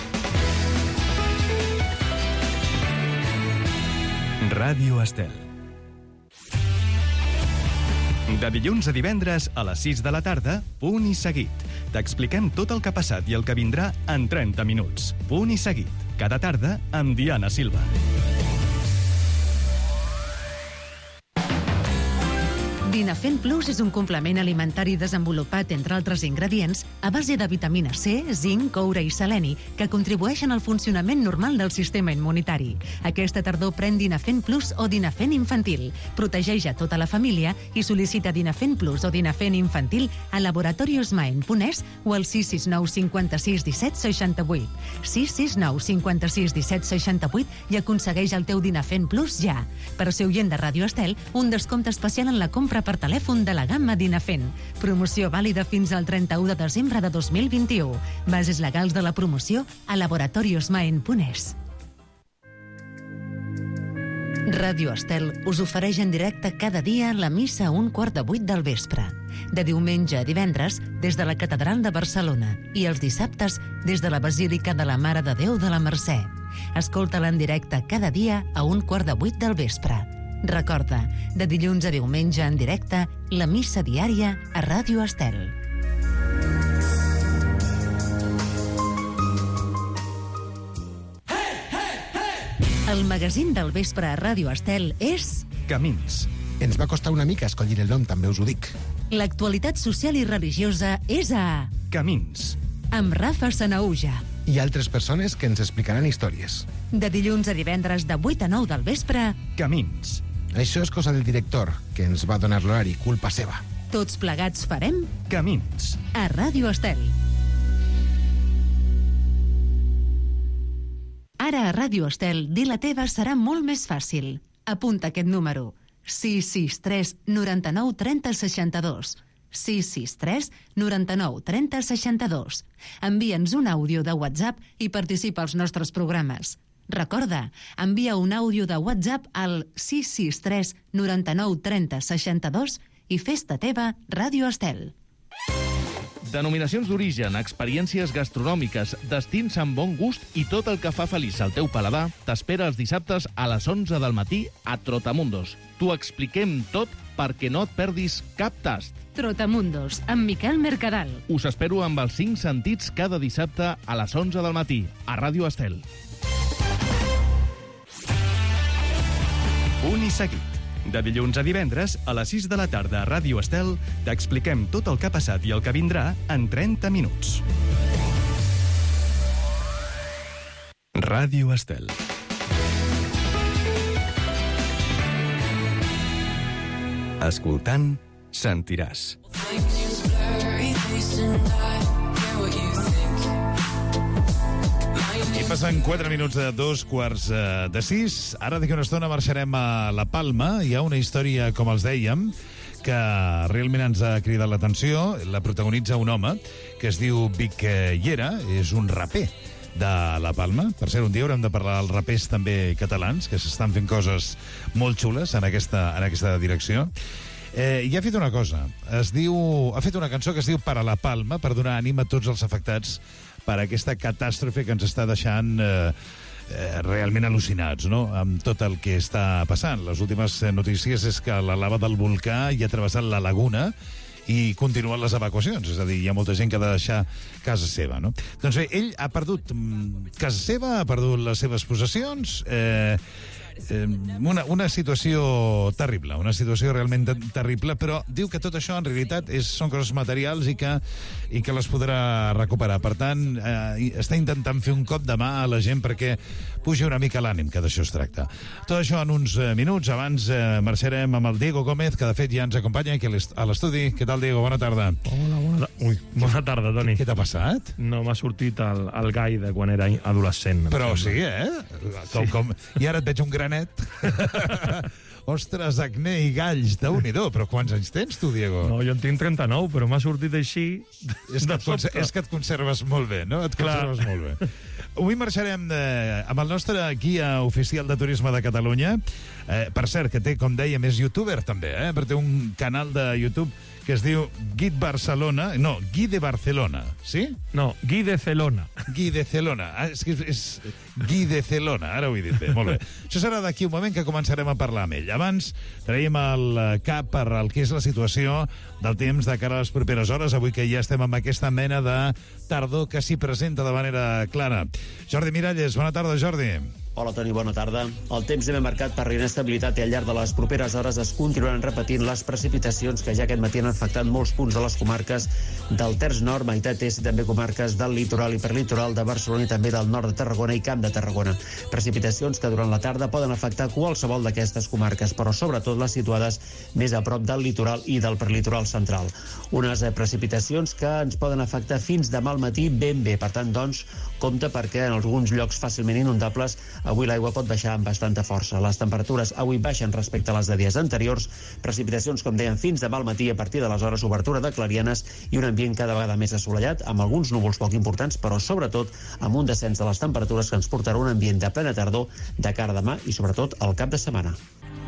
Ràdio Estel. De dilluns a divendres a les sis de la tarda, Punt i Seguit. T'expliquem tot el que ha passat i el que vindrà en trenta minuts. Punt i Seguit. Cada tarda amb Diana Silva. Dinafen Plus és un complement alimentari desenvolupat, entre altres ingredients, a base de vitamina C, zinc, coure i seleni, que contribueixen al funcionament normal del sistema immunitari. Aquesta tardor pren Dinafen Plus o Dinafen Infantil. Protegeix a tota la família i sol·licita Dinafen Plus o Dinafen Infantil a laboratoriosmaen punt es o al sis sis nou cinquanta-sis disset seixanta-vuit. sis sis nou cinquanta-sis disset seixanta-vuit i aconsegueix el teu Dinafen Plus ja. Per ser oient de Ràdio Estel, un descompte especial en la compra per telèfon de la gamma Dinafen. Promoció vàlida fins al trenta-u de desembre de dos mil vint-i-u. Bases legals de la promoció a laboratoriosmaen punt es. Ràdio Estel us ofereix en directe cada dia la missa a un quart de vuit del vespre. De diumenge a divendres, des de la Catedral de Barcelona, i els dissabtes, des de la Basílica de la Mare de Déu de la Mercè. Escolta-la en directe cada dia a un quart de vuit del vespre. Recorda, de dilluns a diumenge en directe, la missa diària a Ràdio Estel. El magazín del vespre a Ràdio Estel és... Camins. Ens va costar una mica escollir el nom, també us ho dic. L'actualitat social i religiosa és a... Camins. Amb Rafa Sanaúja. I altres persones que ens explicaran històries. De dilluns a divendres de vuit a nou del vespre... Camins. Això és cosa del director, que ens va donar l'horari, culpa seva. Tots plegats farem... Camins. A Ràdio Estel. Ara a Ràdio Estel, dir la teva serà molt més fàcil. Apunta aquest número. sis sis tres noranta-nou trenta seixanta-dos. sis sis tres noranta-nou trenta seixanta-dos. Envia'ns un àudio de WhatsApp i participa als nostres programes. Recorda, envia un àudio de WhatsApp al sis sis tres noranta-nou trenta seixanta-dos i fes-te teva Ràdio Estel. Denominacions d'origen, experiències gastronòmiques, destins amb bon gust i tot el que fa feliç al teu paladar t'espera els dissabtes a les onze del matí a Trotamundos. T'ho expliquem tot perquè no et perdis cap tast. Trotamundos, amb Miquel Mercadal. Us espero amb els cinc sentits cada dissabte a les onze del matí a Ràdio Estel. Punt i Seguit. De dilluns a divendres, a les sis de la tarda a Ràdio Estel, t'expliquem tot el que ha passat i el que vindrà en trenta minuts. Ràdio Estel. Escoltant, sentiràs. I passen quatre minuts de dos quarts eh, de sis. Ara d'aquí una estona marxarem a La Palma. Hi ha una història, com els dèiem, que realment ens ha cridat l'atenció. La protagonitza un home que es diu Vic Llera, és un raper de La Palma. Per cert, un dia haurem de parlar dels rapers també catalans, que s'estan fent coses molt xules en aquesta, en aquesta direcció. Eh, I ha fet una cosa. Es diu, ha fet una cançó que es diu Para la Palma, per donar ànim a tots els afectats per aquesta catàstrofe que ens està deixant... Eh, Eh, realment al·lucinats, no?, amb tot el que està passant. Les últimes notícies és que la lava del volcà hi ha travessat la laguna i continuen les evacuacions, és a dir, hi ha molta gent que ha de deixar casa seva, no? Doncs bé, ell ha perdut casa seva, ha perdut les seves possessions, eh, eh, una, una situació terrible, una situació realment terrible, però diu que tot això en realitat és, són coses materials i que, i que les podrà recuperar. Per tant, eh, està intentant fer un cop de mà a la gent perquè pugi una mica l'ànim, que d'això es tracta. Tot això en uns minuts. Abans eh, marxarem amb el Diego Gómez, que de fet ja ens acompanya aquí a l'estudi. Què tal, Diego? Bona tarda. Hola, bona, Ui, bona tarda, Toni. Què t'ha passat? No, m'ha sortit el, el gai de quan era adolescent. Però sí, eh? Com, Sí. com... I ara et veig un granet. Ostres, acné i galls, déu-n'hi-do. Però quants anys tens, tu, Diego? No, jo en tinc trenta-nou, però m'ha sortit així És que, et conser- és que et conserves molt bé, no? Et conserves Clar. molt bé. Avui marxarem eh, amb el nostre guia oficial de turisme de Catalunya. Eh, per cert, que té, com deia, més youtuber també, eh? Perquè té un canal de YouTube que es diu Guide Barcelona. No, Guide Barcelona, sí? No, Guide Celona. Guide Celona. Ah, és que és Guide Celona, ara ho he dit bé, molt bé. Això serà d'aquí un moment que començarem a parlar amb ell. Abans traiem el cap per el que és la situació del temps de cara a les properes hores, avui que ja estem amb aquesta mena de tardor que s'hi presenta de manera clara. Jordi Miralles, bona tarda, Jordi. Hola, Toni, bona tarda. El temps ben marcat per l'inestabilitat i al llarg de les properes hores es continuaran repetint les precipitacions que ja aquest matí han afectat molts punts de les comarques del Terç Nord, meitat est, i també comarques del litoral i perlitoral de Barcelona i també del nord de Tarragona i Camp de Tarragona. Precipitacions que durant la tarda poden afectar qualsevol d'aquestes comarques, però sobretot les situades més a prop del litoral i del perlitoral central. Unes precipitacions que ens poden afectar fins demà al matí ben bé. Per tant, doncs, compte perquè en alguns llocs fàcilment inundables avui l'aigua pot baixar amb bastanta força. Les temperatures avui baixen respecte a les de dies anteriors, precipitacions, com deien, fins demà al matí, a partir de les hores obertura de clarianes i un ambient cada vegada més assolellat, amb alguns núvols poc importants, però sobretot amb un descens de les temperatures que ens portarà un ambient de plena tardor de cara a demà i sobretot al cap de setmana.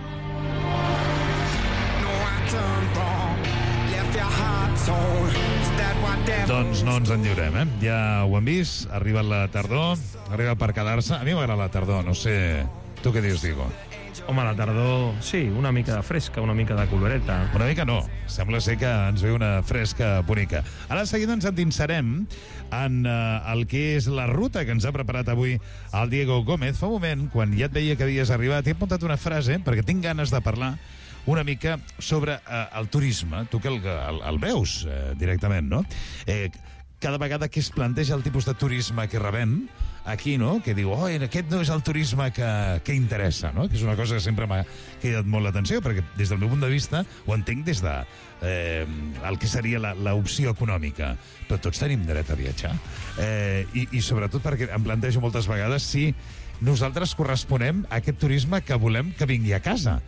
Doncs no ens en lliurem, eh? Ja ho hem vist, arriba la tardor, arriba per quedar-se. A mi m'agrada la tardor, no sé... Tu què dius, Diego? Home, la tardor, sí, una mica de fresca, una mica de coloreta. Una mica no, sembla ser que ens ve una fresca bonica. Ara de seguida ens endinsarem en uh, el que és la ruta que ens ha preparat avui el Diego Gómez. Fa un moment, quan ja et veia que havies arribat, t'he apuntat una frase, perquè tinc ganes de parlar una mica sobre uh, el turisme. Tu que el, el, el veus uh, directament, no? Eh, cada vegada que es planteja el tipus de turisme que rebem aquí, no?, que diu, oh, aquest no és el turisme que, que interessa, no?, que és una cosa que sempre m'ha cridat molt l'atenció, perquè des del meu punt de vista ho entenc des de eh, el que seria l'opció econòmica, però tots tenim dret a viatjar, eh, i, i sobretot perquè em plantejo moltes vegades si nosaltres corresponem a aquest turisme que volem que vingui a casa,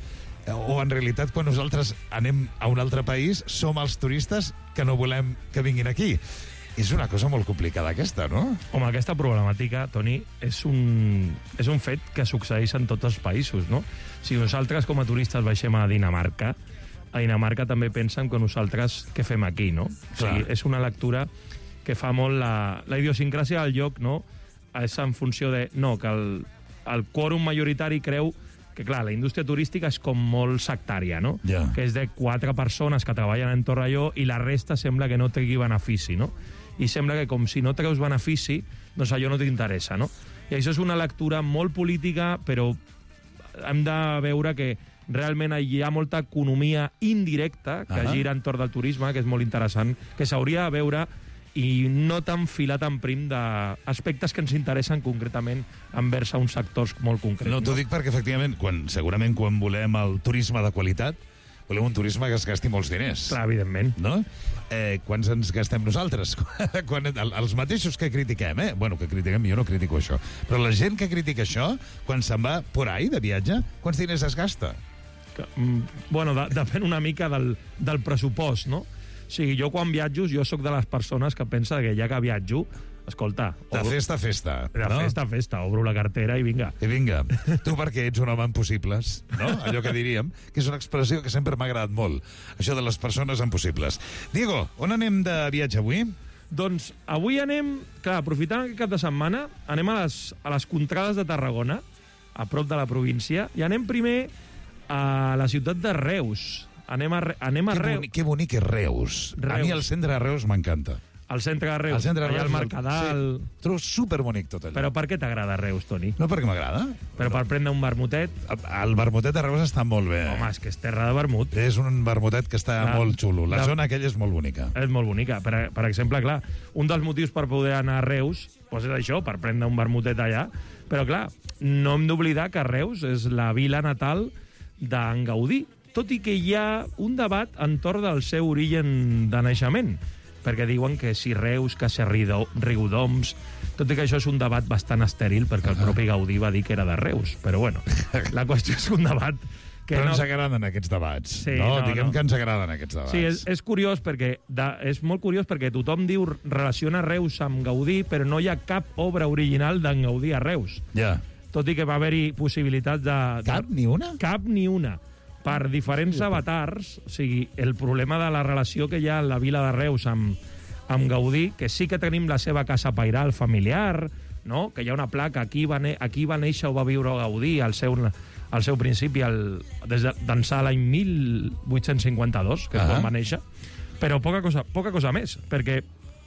o en realitat quan nosaltres anem a un altre país som els turistes que no volem que vinguin aquí. És una cosa molt complicada aquesta, no? Home, aquesta problemàtica, Toni, és un, és un fet que succeeix en tots els països, no? Si nosaltres com a turistes baixem a Dinamarca, a Dinamarca també pensen que nosaltres què fem aquí, no? O sigui, és una lectura que fa molt la, la idiosincràsia del lloc, no? És en funció de... No, que el, el quòrum majoritari creu que, clar, la indústria turística és com molt sectària, no? Yeah. Que és de quatre persones que treballen en torn a allò i la resta sembla que no tregui benefici, no? I sembla que com si no treus benefici, doncs allò no t'interessa, no? I això és una lectura molt política, però hem de veure que realment hi ha molta economia indirecta que Ah. gira entorn del turisme, que és molt interessant, que s'hauria de veure i no tan filat en prim d'aspectes que ens interessen concretament envers a uns sectors molt concrets. No, t'ho dic perquè, efectivament, quan, segurament quan volem el turisme de qualitat, volem un turisme que es gasti molts diners. Clar, evidentment. No? Eh, quants ens gastem nosaltres? quan, el, els mateixos que critiquem, eh? Bueno, que critiquem, jo no critico això. Però la gent que critica això, quan se'n va por ahí de viatge, quants diners es gasta? Que, mm, bueno, de, depèn una mica del, del pressupost, no? O sigui, jo quan viatjo, jo sóc de les persones que pensa que ja que viatjo, escolta... De festa a festa. De no? festa a festa, obro la cartera i vinga. I vinga. Tu perquè ets un home en possibles, no? Allò que diríem, que és una expressió que sempre m'ha agradat molt, això de les persones en possibles. Diego, on anem de viatge avui? Doncs avui anem, clar, aprofitant aquest cap de setmana, anem a les, a les contrades de Tarragona, a prop de la província, i anem primer a la ciutat de Reus. Anem a, anem a que Reus. Boni, que bonic és Reus. Reus. A mi el centre de Reus m'encanta. El centre de Reus, el centre de Reus, allà al Mercadal... Sí, trobo superbonic tot allò. Però per què t'agrada Reus, Toni? No perquè m'agrada. Però per prendre un vermutet... El vermutet de Reus està molt bé. Home, és que és terra de vermut. És un vermutet que està clar, molt xulo. La, la zona aquella és molt bonica. És molt bonica. Per, per exemple, clar, un dels motius per poder anar a Reus doncs és això, per prendre un vermutet allà. Però, clar, no hem d'oblidar que Reus és la vila natal d'en Gaudí, tot i que hi ha un debat entorn del seu origen de naixement, perquè diuen que si Reus, que si Riudoms... Tot i que això és un debat bastant estèril, perquè el propi Gaudí va dir que era de Reus. Però, bueno, la qüestió és un debat que Però no... ens agraden aquests debats. Sí, no? no, Diguem no. que ens agraden aquests debats. Sí, és, és curiós perquè de, és molt curiós perquè tothom diu relaciona Reus amb Gaudí, però no hi ha cap obra original d'en Gaudí a Reus. Ja. Tot i que va haver-hi possibilitats de... Cap ni una? Cap ni una. Per diferents avatars, o sigui, el problema de la relació que hi ha en la vila de Reus amb, amb Gaudí, que sí que tenim la seva casa pairal familiar, no? Que hi ha una placa, aquí va, aquí va néixer o va viure Gaudí al seu, al seu principi, el, des d'ençà l'any mil vuit-cents cinquanta-dos, que és ah. quan va néixer, però poca cosa, poca cosa més, perquè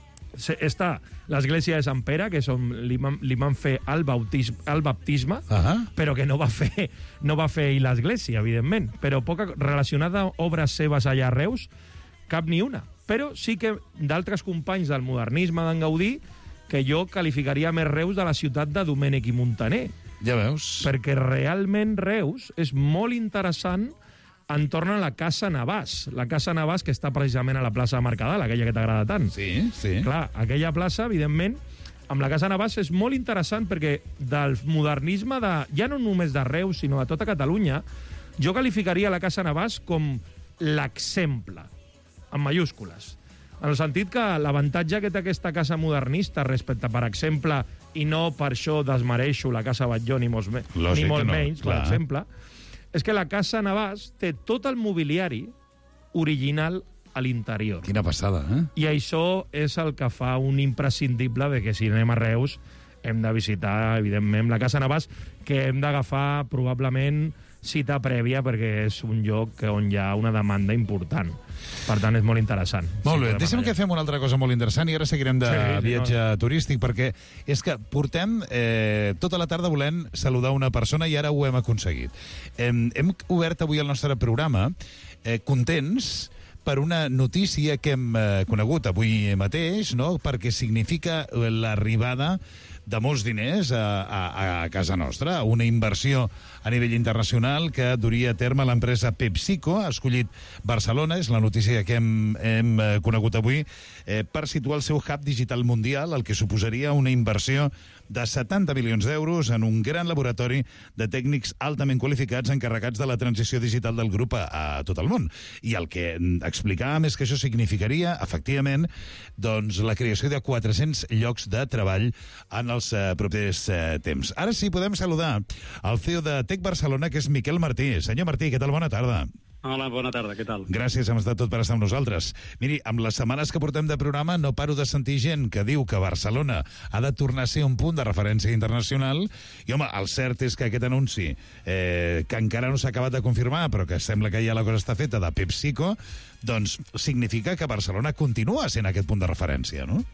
està l'església de Sant Pere, que som, li, li van fer el, bautisme, el baptisme, uh -huh. però que no va fer no va fer l'església, evidentment. Però poca relacionada a obres seves allà a Reus, cap ni una. Però sí que d'altres companys del modernisme d'en Gaudí, que jo qualificaria més Reus de la ciutat de Domènech i Montaner. Ja veus. Perquè realment Reus és molt interessant entorn a la Casa Navàs. La Casa Navàs, que està precisament a la plaça de Mercadal, aquella que t'agrada tant. Sí, sí. Clar, aquella plaça, evidentment, amb la Casa Navàs és molt interessant perquè del modernisme, de, ja no només de Reus, sinó de tota Catalunya, jo qualificaria la Casa Navàs com l'exemple, en mayúscules. En el sentit que l'avantatge que té aquesta casa modernista respecte, per exemple, i no per això desmereixo la Casa Batlló ni molt, ni molt no, menys, clar. Per exemple, és que la Casa Navàs té tot el mobiliari original a l'interior. Quina passada, eh? I això és el que fa un imprescindible de que si anem a Reus hem de visitar, evidentment, la Casa Navàs, que hem d'agafar probablement cita prèvia perquè és un lloc on hi ha una demanda important. Per tant, és molt interessant. Molt bé, deixa'm que fem una altra cosa molt interessant i ara seguirem de sí, sí, viatge no. turístic, perquè és que portem eh, tota la tarda volent saludar una persona i ara ho hem aconseguit. Hem, hem obert avui el nostre programa eh, contents per una notícia que hem eh, conegut avui mateix, no? Perquè significa l'arribada de molts diners a, a, a casa nostra, una inversió a nivell internacional que duria a terme l'empresa PepsiCo, ha escollit Barcelona, és la notícia que hem, hem conegut avui, eh, per situar el seu hub digital mundial, el que suposaria una inversió de setanta milions d'euros en un gran laboratori de tècnics altament qualificats encarregats de la transició digital del grup a, a tot el món. I el que explicàvem és que això significaria, efectivament, doncs, la creació de quatre-cents llocs de treball en els eh, propers eh, temps. Ara sí, podem saludar el C E O de Tec Barcelona, que és Miquel Martí. Senyor Martí, què tal? Bona tarda. Hola, bona tarda, què tal? Gràcies, hem estat tot per estar amb nosaltres. Miri, amb les setmanes que portem de programa no paro de sentir gent que diu que Barcelona ha de tornar a ser un punt de referència internacional i, home, el cert és que aquest anunci, eh, que encara no s'ha acabat de confirmar, però que sembla que ja la cosa està feta, de PepsiCo, doncs significa que Barcelona continua sent aquest punt de referència, no?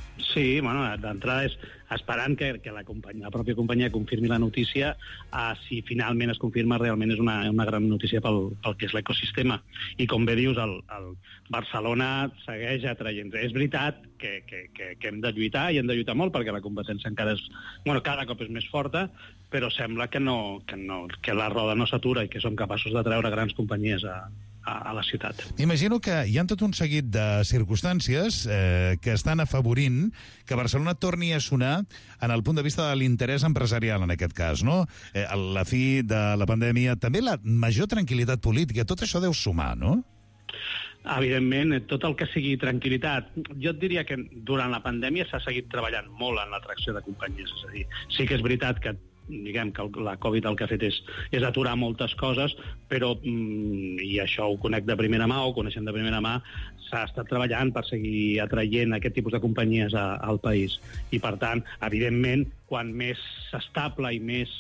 Sí, bueno, d'entrada és esperant que, que la, companyia, la pròpia companyia confirmi la notícia. Uh, si finalment es confirma, realment és una, una gran notícia pel, pel que és l'ecosistema. I com bé dius, el, el Barcelona segueix atraient. És veritat que, que, que, que hem de lluitar, i hem de lluitar molt, perquè la competència encara és... Bueno, cada cop és més forta, però sembla que, no, que, no, que la roda no s'atura i que som capaços de treure grans companyies a, a la ciutat. Imagino que hi ha tot un seguit de circumstàncies eh, que estan afavorint que Barcelona torni a sonar en el punt de vista de l'interès empresarial, en aquest cas, no? Eh, la fi de la pandèmia, també la major tranquil·litat política, tot això deu sumar, no? evidentment, tot el que sigui tranquil·litat. Jo et diria que durant la pandèmia s'ha seguit treballant molt en l'atracció de companyies. És a dir, sí que és veritat que diguem que la Covid el que ha fet és, és aturar moltes coses, però, mm, i això ho conec de primera mà, o coneixem de primera mà, s'ha estat treballant per seguir atraient aquest tipus de companyies a, al país. I, per tant, evidentment, quan més estable i més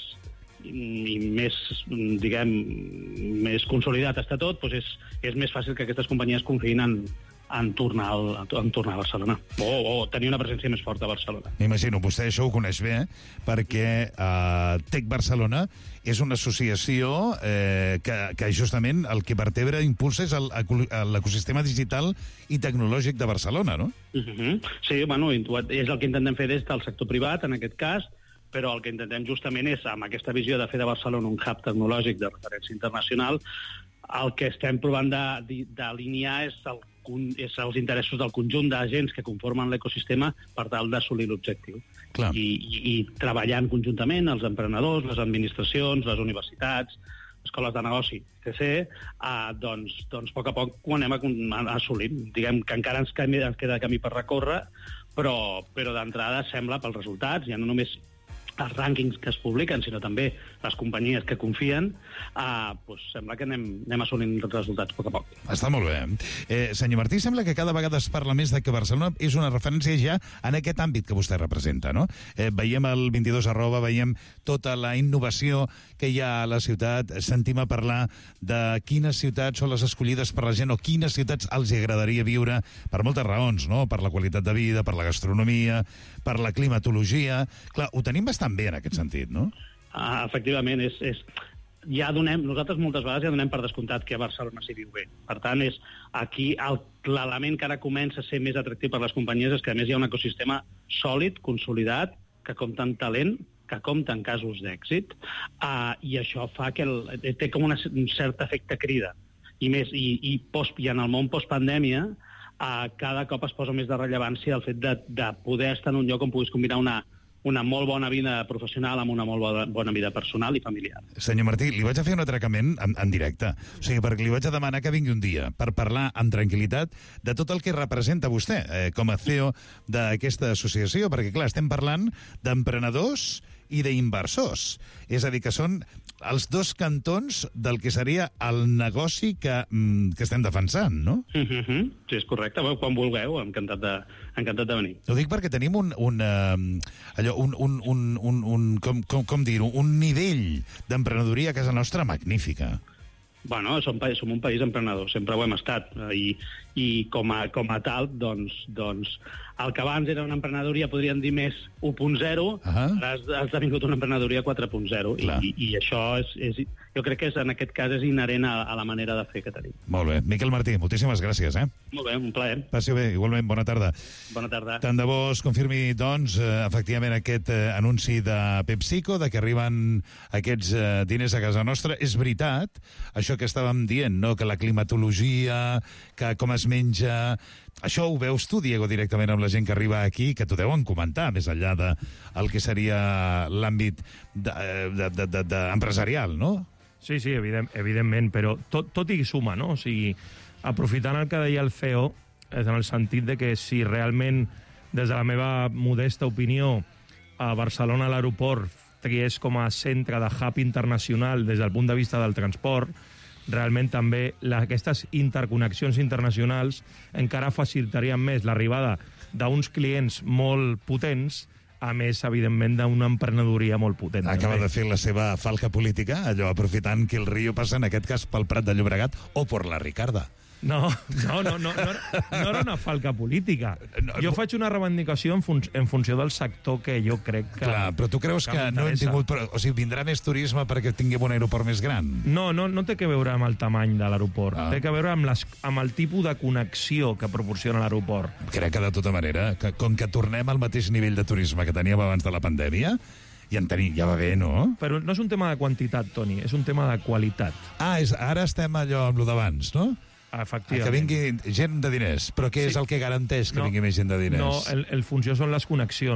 i més, diguem, més consolidat està tot, doncs és, és més fàcil que aquestes companyies confiïn en, en, tornar al, en tornar a Barcelona, o, o tenir una presència més forta a Barcelona. M'imagino, vostè això ho coneix bé, perquè eh, Tec Barcelona és una associació eh, que, que justament el que vertebra i impulsa és el- l'ecosistema digital i tecnològic de Barcelona, no? Uh-huh. Sí, bueno, és el que intentem fer des del sector privat, en aquest cas, però el que intentem justament és, amb aquesta visió de fer de Barcelona un hub tecnològic de referència internacional, el que estem provant de- d'alinear és, el, és els interessos del conjunt d'agents que conformen l'ecosistema per tal d'assolir l'objectiu. I, i, I treballant conjuntament els emprenedors, les administracions, les universitats, escoles de negoci, etcètera, eh, doncs, doncs a poc a poc ho anem assolint. Diguem que encara ens, camí, ens queda camí per recórrer, però, però d'entrada sembla, pels resultats, ja no només els rànquings que es publiquen, sinó també les companyies que confien, eh, doncs sembla que anem, anem assolint resultats a poc a poc. Està molt bé. Eh, senyor Martí, sembla que cada vegada es parla més de que Barcelona és una referència ja en aquest àmbit que vostè representa, no? Eh, veiem el vint-i-dos arroba, veiem tota la innovació que hi ha a la ciutat, sentim a parlar de quines ciutats són les escollides per la gent o quines ciutats els agradaria viure per moltes raons, no? Per la qualitat de vida, per la gastronomia, per la climatologia. Clar, ho tenim bastant bé en aquest sentit, no? Ah, efectivament, és, és, ja donem, nosaltres moltes vegades ja donem per descomptat que a Barcelona s'hi viu bé. Per tant, és aquí el- l'element que ara comença a ser més atractiu per les companyies és que, a més, hi ha un ecosistema sòlid, consolidat, que compta amb talent, que compta en casos d'èxit, uh, i això fa que el, té com una, un cert efecte crida. I més, i, i, post, i en el món postpandèmia, uh, cada cop es posa més de rellevància el fet de, de poder estar en un lloc on puguis combinar una una molt bona vida professional amb una molt bona, bona vida personal i familiar. Senyor Martí, li vaig a fer un atracament en, en directe. O sigui, perquè li vaig a demanar que vingui un dia per parlar amb tranquil·litat de tot el que representa vostè eh, com a C E O d'aquesta associació, perquè, clar, estem parlant d'emprenedors i d'inversors. És a dir, que són els dos cantons del que seria el negoci que, mm, que estem defensant, no? Uh-huh. Sí, és correcte. Bueno, quan vulgueu, encantat de, encantat de venir. Ho dic perquè tenim un, un, uh, allò, un, un, un, un, un com, com, com dir-ho, un nivell d'emprenedoria a casa nostra magnífica. Bueno, som, pa- som un país emprenedor, sempre ho hem estat, eh, i, i com, a, com a tal, doncs, doncs, el que abans era una emprenedoria, podríem dir més u punt zero, uh -huh. ara has, has esdevingut una emprenedoria quatre punt zero, i, i, i això és, és, jo crec que és, en aquest cas és inherent a, a la manera de fer que tenim. Molt bé. Miquel Martí, moltíssimes gràcies, eh? Molt bé, un plaer. Passi bé, igualment, bona tarda. Bona tarda. Tant de bo es confirmi, doncs, eh, efectivament aquest eh, anunci de PepsiCo, de que arriben aquests eh, diners a casa nostra. És veritat, això que estàvem dient, no?, que la climatologia, que com es menja... Això ho veus tu, Diego, directament amb la gent que arriba aquí, que t'ho deuen comentar, més enllà de el que seria l'àmbit de, de, de, de, de empresarial, no? Sí, sí, evident, evidentment, però tot, tot hi suma, no? O sigui, aprofitant el que deia el C E O, és en el sentit de que si realment, des de la meva modesta opinió, a Barcelona l'aeroport triés com a centre de hub internacional des del punt de vista del transport, realment també la, aquestes interconnexions internacionals encara facilitarien més l'arribada d'uns clients molt potents, a més, evidentment, d'una emprenedoria molt potent. Acaba també. de fer la seva falca política, allò aprofitant que el Rio passa, en aquest cas, pel Prat de Llobregat o per la Ricarda. No, no, no, no, no, no era una falca política. Jo faig una reivindicació en, fun en funció del sector que jo crec que... Clar, però tu creus que, que no hem tingut... O sigui, vindrà més turisme perquè tinguem un aeroport més gran? No, no, no té que veure amb el tamany de l'aeroport. Ah. Té que veure amb, les, amb el tipus de connexió que proporciona l'aeroport. Crec que, de tota manera, que, com que tornem al mateix nivell de turisme que teníem abans de la pandèmia, ja en tenim, ja va bé, no? Però no és un tema de quantitat, Toni, és un tema de qualitat. Ah, és, ara estem allò amb lo d'abans, no? Efectivament. Que vingui gent de diners. Però què sí. és el que garanteix que no, vingui més gent de diners? No, el, el funció són les connexions.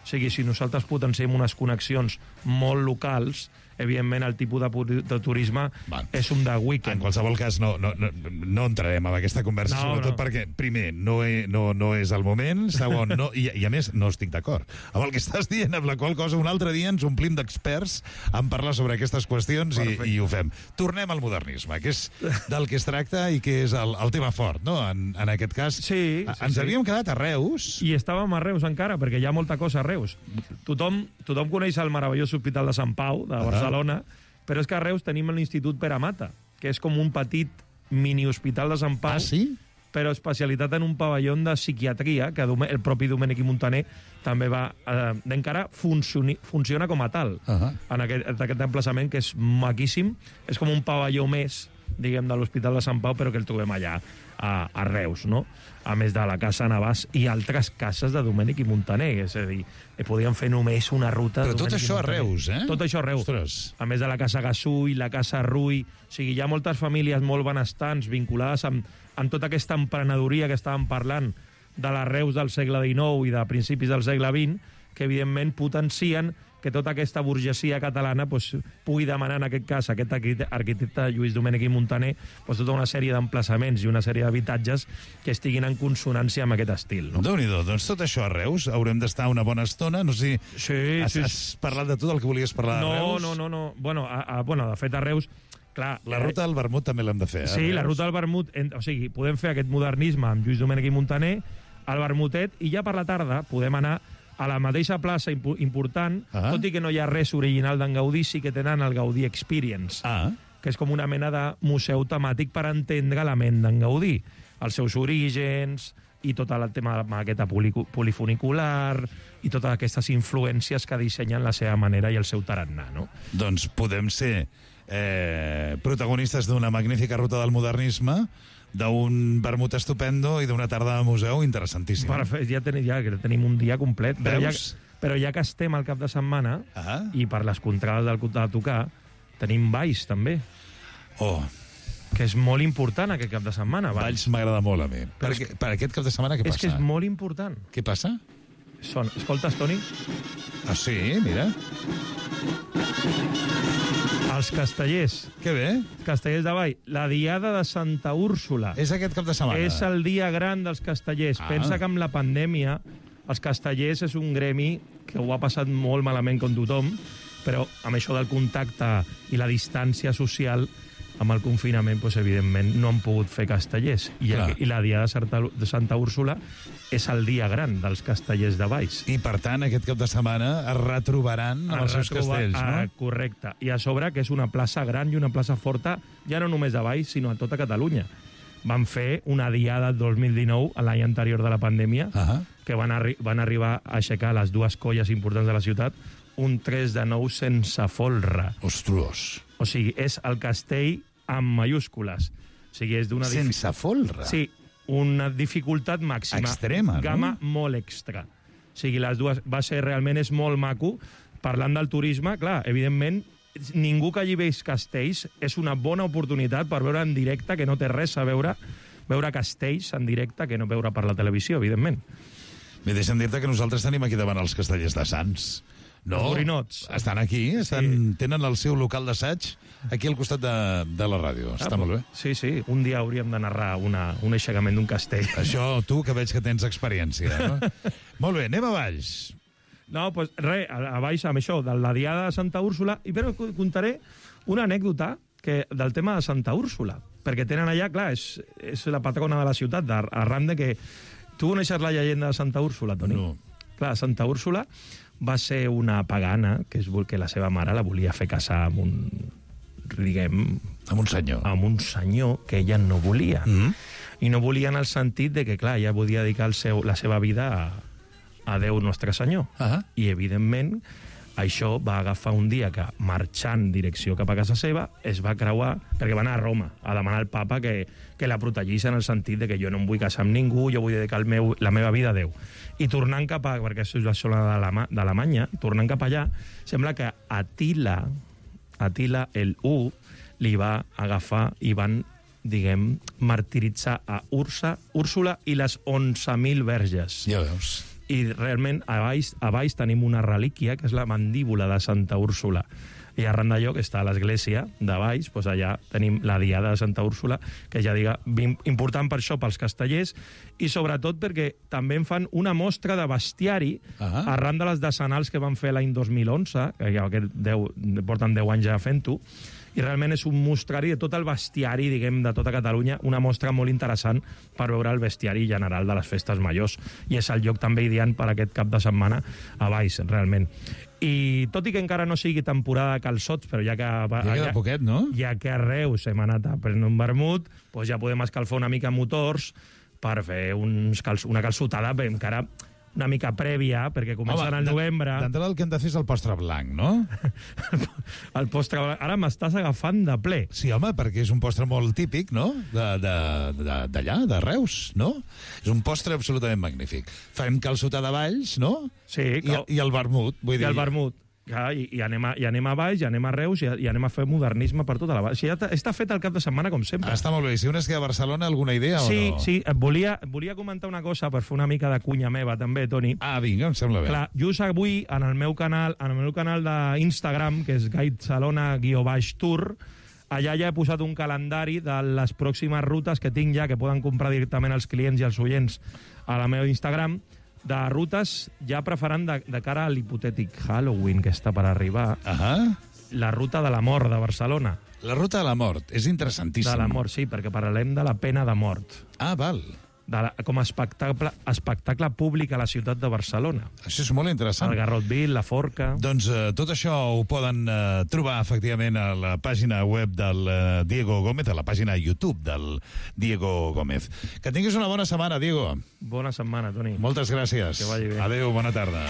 O sigui, si nosaltres potenciem unes connexions molt locals, evidentment el tipus de, de turisme Van. és un de weekend. En qualsevol cas, no, no, no, no entrarem en aquesta conversa, No, sobretot no. perquè, primer, no, he, no, no és el moment, segon, no, i, i a més, no estic d'acord amb el que estàs dient, amb la qual cosa un altre dia ens omplim d'experts en parlar sobre aquestes qüestions i, i ho fem. Tornem al modernisme, que és del que es tracta i que és el, el tema fort, no?, en, en aquest cas. Sí, sí, ens sí. havíem quedat a Reus. I estàvem a Reus encara, perquè hi ha molta cosa a Reus. Tothom, tothom coneix el meravellós Hospital de Sant Pau, de Barcelona, però és que a Reus tenim l'Institut Pere Mata, que és com un petit mini-hospital de Sant Pau, Ah, sí? però especialitat en un pavelló de psiquiatria, que el propi Domènec i Montaner també va... Eh, encara funcioni, funciona com a tal, Uh -huh. en aquest, aquest emplaçament, que és maquíssim. És com un pavelló més, diguem, de l'Hospital de Sant Pau, però que el trobem allà, a, a Reus, no? A més de la Casa Navàs i altres cases de Domènec i Montaner. És a dir, podíem fer només una ruta... Però tot Domènec i això a Montaner. Reus, eh? Tot això a Reus. Ostres. A més de la Casa Gasull, la Casa Rull... O sigui, hi ha moltes famílies molt benestants vinculades amb, amb tota aquesta emprenedoria que estàvem parlant de la Reus del segle dinou i de principis del segle vint, que evidentment potencien que tota aquesta burgesia catalana pues, pugui demanar, en aquest cas, aquest arquitecte Lluís Domènech i Montaner, pues, tota una sèrie d'emplaçaments i una sèrie d'habitatges que estiguin en consonància amb aquest estil. No? Déu-n'hi-do, doncs tot això a Reus haurem d'estar una bona estona, no sé si sí, has, sí. has parlat de tot el que volies parlar de No, Reus. no, no, no. Bueno, a, a, bueno, de fet, a Reus... Clar, La ruta del vermut també l'hem de fer, eh? Sí, la ruta del vermut, en, o sigui, podem fer aquest modernisme amb Lluís Domènech i Montaner, al vermutet, i ja per la tarda podem anar a la mateixa plaça impo important, Ah. tot i que no hi ha res original d'en Gaudí, sí que tenen el Gaudí Experience, Ah. que és com una mena de museu temàtic per entendre la ment d'en Gaudí, els seus orígens i tot el tema de la maqueta poli polifunicular i totes aquestes influències que dissenyen la seva manera i el seu tarannà, no? Doncs podem ser eh, protagonistes d'una magnífica ruta del modernisme, d'un vermut estupendo i d'una tarda de museu interessantíssima. Perfecte, ja, ten, ja tenim un dia complet. Però ja, Veus? però ja que estem al cap de setmana, Ah. i per les contrades del de tocar, tenim balls, també. Oh. Que és molt important aquest cap de setmana. Valls m'agrada molt a mi. Per, Però és aquest, per aquest cap de setmana què És passa? que és molt important. Què passa? Són, escoltes, Toni? Ah, sí? Mira. Els castellers. Que bé. Castellers de Vall. La Diada de Santa Úrsula. És aquest cap de setmana. És el dia gran dels castellers. Ah. Pensa que amb la pandèmia els castellers és un gremi que ho ha passat molt malament com tothom, però amb això del contacte i la distància social, amb el confinament, doncs, evidentment, no han pogut fer castellers. I, Clar. el, i la Diada de Santa, de Santa Úrsula és el dia gran dels castellers de Valls. I, per tant, aquest cap de setmana es retrobaran amb els seus Retrobar- castells, no? Ah, correcte. I a sobre que és una plaça gran i una plaça forta, ja no només de Valls, sinó a tota Catalunya. Van fer una diada el dos mil dinou, l'any anterior de la pandèmia, uh -huh. que van, arri van arribar a aixecar les dues colles importants de la ciutat, un tres de nou sense folre. Ostres. O sigui, és el castell amb mayúscules. O sigui, és d'una... Sense folre? Sí, una dificultat màxima. Extrema, no? Gamma molt extra. O sigui, les dues... Va ser realment, és molt maco. Parlant del turisme, clar, evidentment, ningú que allí veig castells és una bona oportunitat per veure en directe, que no té res a veure, veure castells en directe que no veure per la televisió, evidentment. Bé, deixa'm dir-te que nosaltres tenim aquí davant els castellers de Sants. No, Els borinots. estan aquí, estan, sí. Tenen el seu local d'assaig aquí al costat de, de la ràdio. Està Ah, molt bé. Sí, sí, un dia hauríem de narrar una, un aixecament d'un castell. Això, tu, que veig que tens experiència, no? Molt bé, anem a Valls. No, doncs pues, res, a, a baix amb això, de la Diada de Santa Úrsula, i però contaré una anècdota que, del tema de Santa Úrsula, perquè tenen allà, clar, és, és la patrona de la ciutat, arran de que... Tu coneixes la llegenda de Santa Úrsula, Toni? No. Clar, Santa Úrsula va ser una pagana que, és, que la seva mare la volia fer casar amb un, diguem... Amb un senyor. Amb un senyor que ella no volia. Mm -hmm. I no volia en el sentit de que, clar, ella podia dedicar el seu, la seva vida a, a Déu Nostre Senyor. Uh -huh. I, evidentment, això va agafar un dia que, marxant direcció cap a casa seva, es va creuar, perquè va anar a Roma a demanar al papa que, que la protegís en el sentit de que jo no em vull casar amb ningú, jo vull dedicar el meu, la meva vida a Déu. I tornant cap a, perquè això és la zona d'Alemanya, tornant cap allà, sembla que Atila, Atila el U, li va agafar i van, diguem, martiritzar a Ursa, Úrsula i les onze mil verges. Ja veus. i realment a baix, a baix tenim una relíquia, que és la mandíbula de Santa Úrsula. I arran d'allò, que està a l'església de baix, doncs allà tenim la diada de Santa Úrsula, que ja diga, important per això pels castellers, i sobretot perquè també en fan una mostra de bestiari ah. arran de les decenals que van fer l'any dos mil onze, que ja deu, porten deu anys ja fent-ho, i realment és un mostrari de tot el bestiari, diguem, de tota Catalunya, una mostra molt interessant per veure el bestiari general de les festes majors. I és el lloc també ideal per aquest cap de setmana a baix, realment. I tot i que encara no sigui temporada de calçots, però ja que... Ja queda poquet, no? Ja que a Reus hem anat a prendre un vermut, doncs ja podem escalfar una mica motors per fer uns cal... una calçotada, però encara una mica prèvia, perquè comencen al novembre. D'entrada el que hem de fer és el postre blanc, no? El postre blanc. Ara m'estàs agafant de ple. Sí, home, perquè és un postre molt típic, no?, d'allà, de, de, de Reus, no? És un postre absolutament magnífic. Fem calçotada a Valls, no? Sí. I, i el vermut, vull dir... I el vermut. Ja, i, i, anem a, I anem a Valls, i anem a Reus, i, i anem a fer modernisme per tota la Valls. O sigui, ja està fet el cap de setmana, com sempre. Està molt bé. Si un es queda a Barcelona, alguna idea sí, o no? Sí, sí. Volia, volia comentar una cosa per fer una mica de cunya meva, també, Toni. Ah, vinga, em sembla bé. Clar, just avui, en el meu canal, en el meu canal d'Instagram, que és guidesalona-tour, allà ja he posat un calendari de les pròximes rutes que tinc ja, que poden comprar directament els clients i els oients a la meva Instagram, de rutes ja preferant de, de cara a l'hipotètic Halloween que està per arribar. Uh-huh. La ruta de la mort de Barcelona. La ruta de la mort, és interessantíssim. De la mort, sí, perquè parlem de la pena de mort. Ah, val. De la, com a espectacle, espectacle públic a la ciutat de Barcelona. Això és molt interessant. El Garrotville, la Forca... Doncs eh, tot això ho poden eh, trobar, efectivament, a la pàgina web del eh, Diego Gómez, a la pàgina YouTube del Diego Gómez. Que tinguis una bona setmana, Diego. Bona setmana, Toni. Moltes gràcies. Que vagi bé. Adéu, bona tarda.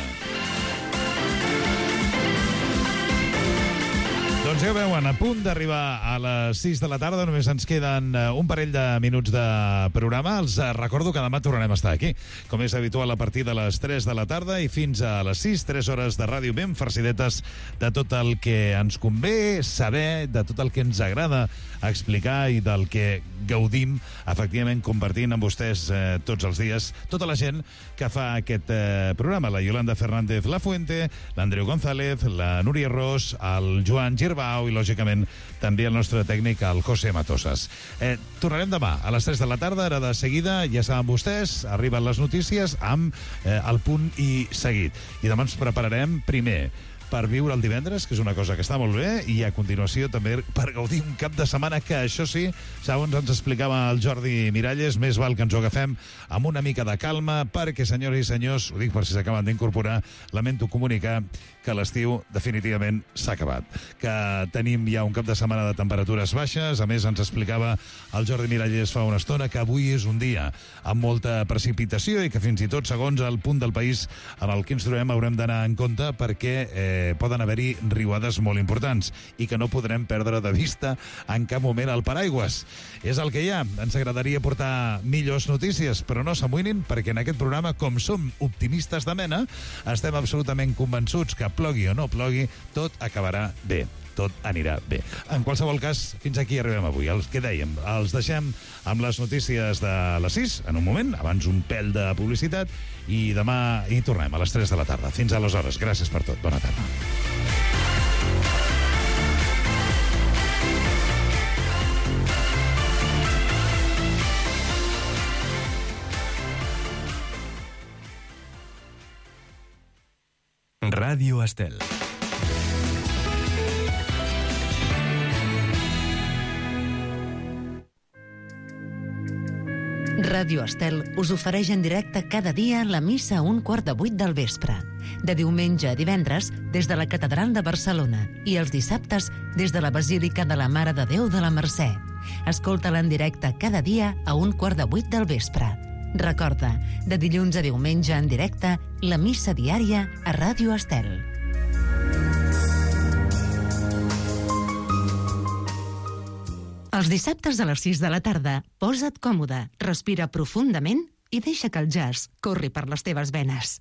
Doncs ja ho veuen, a punt d'arribar a les sis de la tarda, només ens queden un parell de minuts de programa. Els recordo que demà tornarem a estar aquí, com és habitual, a partir de les tres de la tarda i fins a les sis, tres hores de ràdio ben farcidetes de tot el que ens convé saber, de tot el que ens agrada explicar i del que gaudim, efectivament, compartint amb vostès eh, tots els dies, tota la gent que fa aquest eh, programa, la Yolanda Fernández Lafuente, l'Andreu González, la Núria Ros, el Joan Girbau i, lògicament, també el nostre tècnic, el José Matosas. Eh, tornarem demà a les tres de la tarda, ara de seguida, ja saben vostès, arriben les notícies amb eh, el punt i seguit. I demà ens prepararem primer per viure el divendres, que és una cosa que està molt bé, i a continuació també per gaudir un cap de setmana que, això sí, segons ens explicava el Jordi Miralles, més val que ens ho agafem amb una mica de calma, perquè, senyores i senyors, ho dic per si s'acaben d'incorporar, lamento comunicar que l'estiu definitivament s'ha acabat. Que tenim ja un cap de setmana de temperatures baixes, a més ens explicava el Jordi Miralles fa una estona que avui és un dia amb molta precipitació i que fins i tot, segons el punt del país en el que ens trobem, haurem d'anar en compte perquè eh, poden haver-hi riuades molt importants i que no podrem perdre de vista en cap moment el paraigües. És el que hi ha. Ens agradaria portar millors notícies, però no s'amoïnin perquè en aquest programa, com som optimistes de mena, estem absolutament convençuts que plogui o no plogui, tot acabarà bé. Tot anirà bé. En qualsevol cas, fins aquí arribem avui. Els que dèiem, els deixem amb les notícies de les sis, en un moment, abans un pèl de publicitat, i demà hi tornem a les tres de la tarda. Fins aleshores. Gràcies per tot. Bona tarda. Ràdio Estel. Ràdio Estel us ofereix en directe cada dia la missa a un quart de vuit del vespre. De diumenge a divendres, des de la Catedral de Barcelona, i els dissabtes, des de la Basílica de la Mare de Déu de la Mercè. Escolta-la en directe cada dia a un quart de vuit del vespre. Recorda, de dilluns a diumenge en directe, la missa diària a Ràdio Estel. Els dissabtes a les sis de la tarda, posa't còmode, respira profundament i deixa que el jazz corri per les teves venes.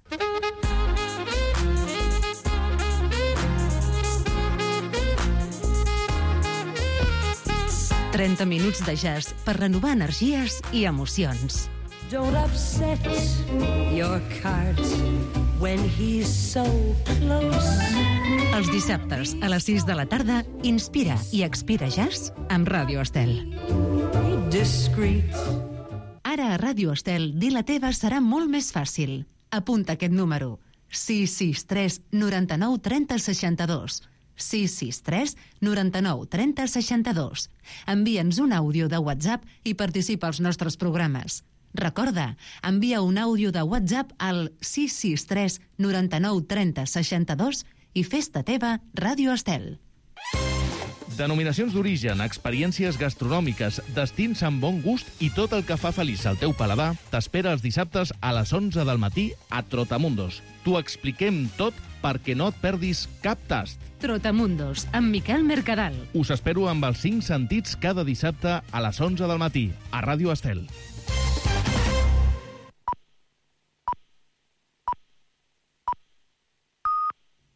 trenta minuts de jazz per renovar energies i emocions. Don't upset your cart when he's so close. Els dissabtes a les sis de la tarda, Inspira i Expira Jazz amb Ràdio Estel. Discreet. Ara a Ràdio Estel, dir la teva serà molt més fàcil. Apunta aquest número. sis sis tres noranta-nou trenta seixanta-dos. sis sis tres noranta-nou trenta seixanta-dos. Envia'ns un àudio de WhatsApp i participa als nostres programes. Recorda, envia un àudio de WhatsApp al sis sis tres noranta-nou trenta seixanta-dos i fes-te teva Ràdio Estel. Denominacions d'origen, experiències gastronòmiques, destins amb bon gust i tot el que fa feliç al teu paladar t'espera els dissabtes a les onze del matí a Trotamundos. T'ho expliquem tot perquè no et perdis cap tast. Trotamundos, amb Miquel Mercadal. Us espero amb els cinc sentits cada dissabte a les onze del matí a Ràdio Estel.